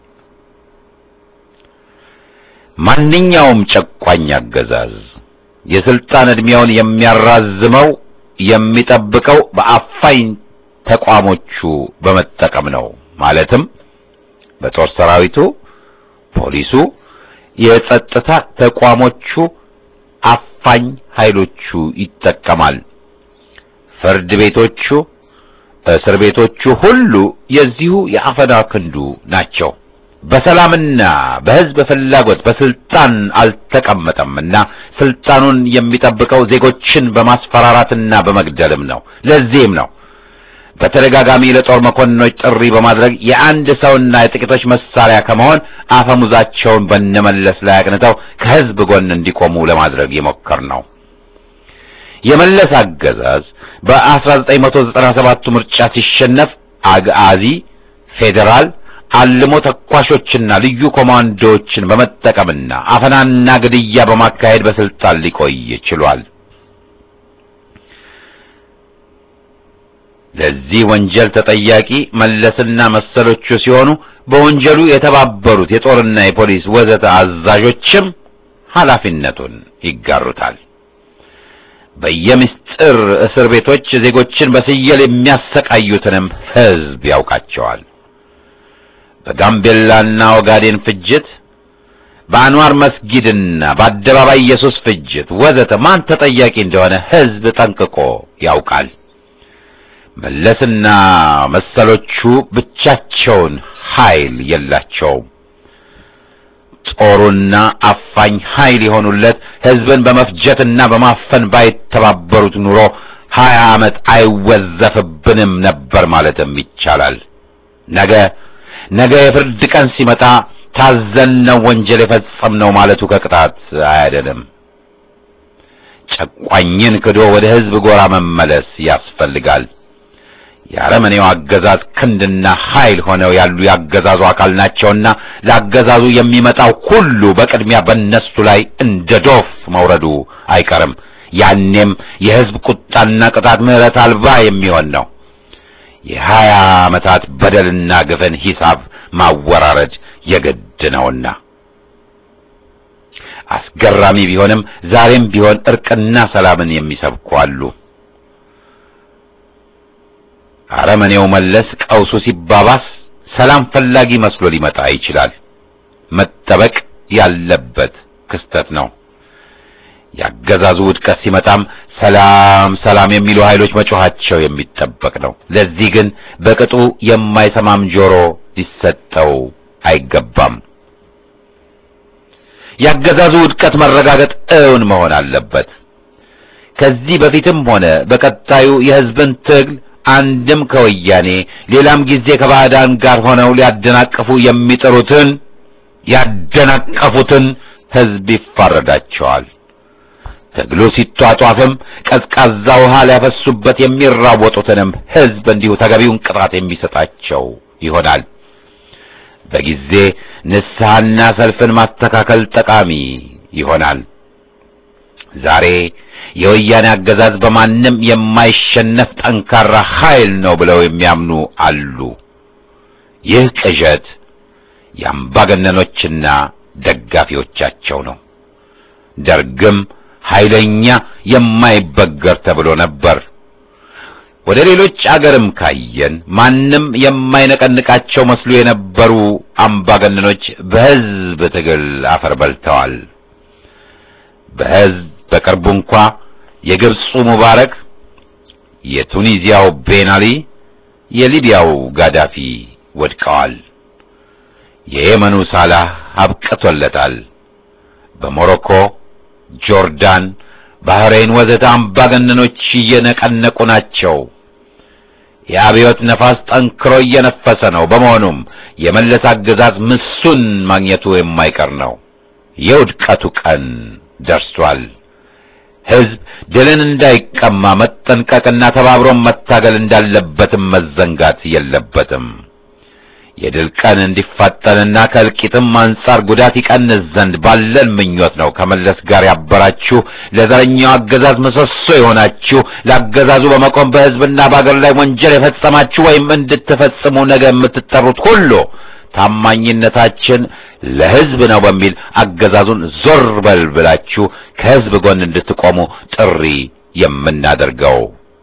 S3: ማንኛውም ጨቋኝ አገዛዝ የስልጣን ዕድሜውን የሚያራዝመው የሚጠብቀው በአፋኝ ተቋሞቹ በመጠቀም ነው። ማለትም በጦር ሰራዊቱ፣ ፖሊሱ፣ የጸጥታ ተቋሞቹ፣ አፋኝ ኃይሎቹ ይጠቀማል። ፍርድ ቤቶቹ፣ እስር ቤቶቹ ሁሉ የዚሁ የአፈና ክንዱ ናቸው። በሰላምና በሕዝብ ፍላጎት በስልጣን አልተቀመጠምና ስልጣኑን የሚጠብቀው ዜጎችን በማስፈራራትና በመግደልም ነው። ለዚህም ነው በተደጋጋሚ ለጦር መኮንኖች ጥሪ በማድረግ የአንድ ሰውና የጥቂቶች መሳሪያ ከመሆን አፈሙዛቸውን በነመለስ ላይ አቅንተው ከሕዝብ ጎን እንዲቆሙ ለማድረግ የሞከር ነው። የመለስ አገዛዝ በአስራ ዘጠኝ መቶ ዘጠና ሰባት ምርጫ ሲሸነፍ አጋዚ፣ ፌዴራል አልሞ ተኳሾችና ልዩ ኮማንዶዎችን በመጠቀምና አፈናና ግድያ በማካሄድ በስልጣን ሊቆይ ችሏል። ለዚህ ወንጀል ተጠያቂ መለስና መሰሎቹ ሲሆኑ በወንጀሉ የተባበሩት የጦርና የፖሊስ ወዘተ አዛዦችም ኃላፊነቱን ይጋሩታል። በየምስጢር እስር ቤቶች ዜጎችን በስየል የሚያሰቃዩትንም ሕዝብ ያውቃቸዋል። በጋምቤላና ኦጋዴን ፍጅት፣ በአንዋር መስጊድና በአደባባይ ኢየሱስ ፍጅት ወዘተ ማን ተጠያቂ እንደሆነ ሕዝብ ጠንቅቆ ያውቃል። መለስና መሰሎቹ ብቻቸውን ኃይል የላቸውም። ጦሩና አፋኝ ኃይል የሆኑለት ሕዝብን በመፍጀትና በማፈን ባይተባበሩት ኑሮ ሀያ ዓመት አይወዘፍብንም ነበር ማለትም ይቻላል። ነገ ነገ የፍርድ ቀን ሲመጣ ታዘነው ወንጀል የፈጸምነው ማለቱ ከቅጣት አያድንም። ጨቋኝን ክዶ ወደ ሕዝብ ጎራ መመለስ ያስፈልጋል። የአረመኔው አገዛዝ ክንድና ኃይል ሆነው ያሉ ያገዛዙ አካል ናቸውና ለአገዛዙ የሚመጣው ሁሉ በቅድሚያ በእነሱ ላይ እንደ ዶፍ መውረዱ አይቀርም። ያኔም የሕዝብ ቁጣና ቅጣት ምሕረት አልባ የሚሆን ነው። የሀያ ዓመታት በደልና ግፍን ሂሳብ ማወራረድ የግድ ነውና አስገራሚ ቢሆንም ዛሬም ቢሆን እርቅና ሰላምን የሚሰብኩ አሉ። አረመኔው መለስ ቀውሱ ሲባባስ ሰላም ፈላጊ መስሎ ሊመጣ ይችላል። መጠበቅ ያለበት ክስተት ነው። ያገዛዙ ውድቀት ሲመጣም ሰላም ሰላም የሚሉ ኃይሎች መጮኻቸው የሚጠበቅ ነው። ለዚህ ግን በቅጡ የማይሰማም ጆሮ ሊሰጠው አይገባም። ያገዛዙ ውድቀት መረጋገጥ እውን መሆን አለበት። ከዚህ በፊትም ሆነ በቀጣዩ የሕዝብን ትግል አንድም ከወያኔ ሌላም ጊዜ ከባዕዳን ጋር ሆነው ሊያደናቅፉ የሚጥሩትን ያደናቀፉትን ሕዝብ ይፋረዳቸዋል። ትግሉ ሲጧጧፍም ቀዝቃዛ ውሃ ሊያፈሱበት የሚራወጡትንም ሕዝብ እንዲሁ ተገቢውን ቅጣት የሚሰጣቸው ይሆናል። በጊዜ ንስሐና ሰልፍን ማስተካከል ጠቃሚ ይሆናል። ዛሬ የወያኔ አገዛዝ በማንም የማይሸነፍ ጠንካራ ኃይል ነው ብለው የሚያምኑ አሉ። ይህ ቅዠት የአምባገነኖችና ደጋፊዎቻቸው ነው። ደርግም ኃይለኛ የማይበገር ተብሎ ነበር። ወደ ሌሎች አገርም ካየን ማንም የማይነቀንቃቸው መስሎ የነበሩ አምባገነኖች በሕዝብ ትግል አፈር በልተዋል። በሕዝብ በቅርቡ እንኳ የግብፁ ሙባረክ፣ የቱኒዚያው ቤን አሊ፣ የሊቢያው ጋዳፊ ወድቀዋል። የየመኑ ሳላህ አብቅቶለታል። በሞሮኮ፣ ጆርዳን፣ ባህሬን ወዘተ አምባገነኖች እየነቀነቁ ናቸው። የአብዮት ነፋስ ጠንክሮ እየነፈሰ ነው። በመሆኑም የመለስ አገዛዝ ምሱን ማግኘቱ የማይቀር ነው። የውድቀቱ ቀን ደርሷል። ሕዝብ ድልን እንዳይቀማ መጠንቀቅና ተባብሮ መታገል እንዳለበትም መዘንጋት የለበትም። የድል ቀን እንዲፋጠንና ከእልቂትም አንጻር ጉዳት ይቀንስ ዘንድ ባለን ምኞት ነው ከመለስ ጋር ያበራችሁ፣ ለዘረኛው አገዛዝ ምሰሶ የሆናችሁ፣ ለአገዛዙ በመቆም በሕዝብና በአገር ላይ ወንጀል የፈጸማችሁ ወይም እንድትፈጽሙ ነገ የምትጠሩት ሁሉ ታማኝነታችን ለሕዝብ ነው በሚል አገዛዙን ዞር በል ብላችሁ ከሕዝብ ጎን እንድትቆሙ ጥሪ የምናደርገው።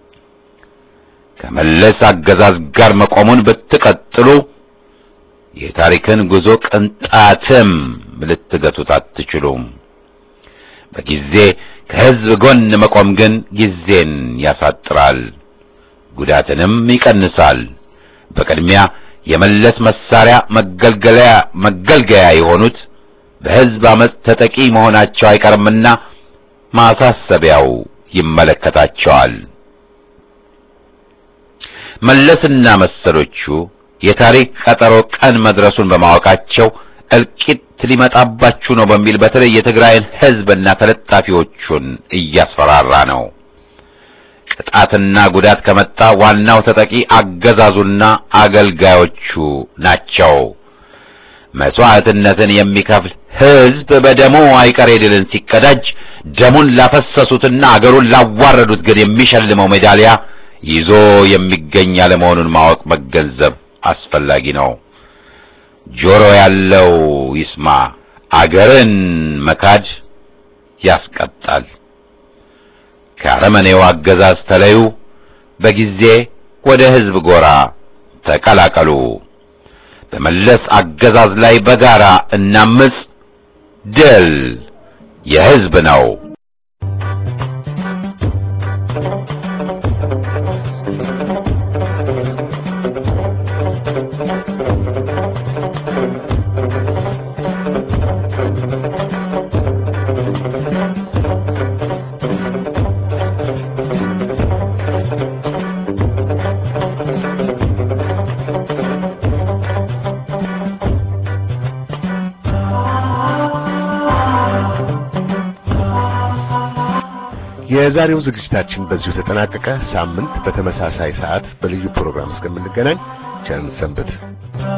S3: ከመለስ አገዛዝ ጋር መቆሙን ብትቀጥሉ የታሪክን ጉዞ ቅንጣትም ልትገቱት አትችሉም። በጊዜ ከሕዝብ ጎን መቆም ግን ጊዜን ያሳጥራል፣ ጉዳትንም ይቀንሳል። በቅድሚያ የመለስ መሳሪያ መገልገያ መገልገያ የሆኑት በሕዝብ አመጽ ተጠቂ መሆናቸው አይቀርምና ማሳሰቢያው ይመለከታቸዋል። መለስና መሰሎቹ የታሪክ ቀጠሮ ቀን መድረሱን በማወቃቸው እልቂት ሊመጣባችሁ ነው በሚል በተለይ የትግራይን ሕዝብና ተለጣፊዎቹን እያስፈራራ ነው። ቅጣትና ጉዳት ከመጣ ዋናው ተጠቂ አገዛዙና አገልጋዮቹ ናቸው። መስዋዕትነትን የሚከፍል ሕዝብ በደሙ አይቀሬ ድልን ሲቀዳጅ ደሙን ላፈሰሱትና አገሩን ላዋረዱት ግን የሚሸልመው ሜዳሊያ ይዞ የሚገኝ ያለመሆኑን ማወቅ መገንዘብ አስፈላጊ ነው። ጆሮ ያለው ይስማ። አገርን መካድ ያስቀጣል። ከአረመኔው አገዛዝ ተለዩ። በጊዜ ወደ ሕዝብ ጎራ ተቀላቀሉ። በመለስ አገዛዝ ላይ በጋራ እናምጽ። ድል የሕዝብ ነው።
S2: የዛሬው ዝግጅታችን በዚሁ ተጠናቀቀ። ሳምንት በተመሳሳይ ሰዓት በልዩ ፕሮግራም እስከምንገናኝ ቸር ሰንብቱ።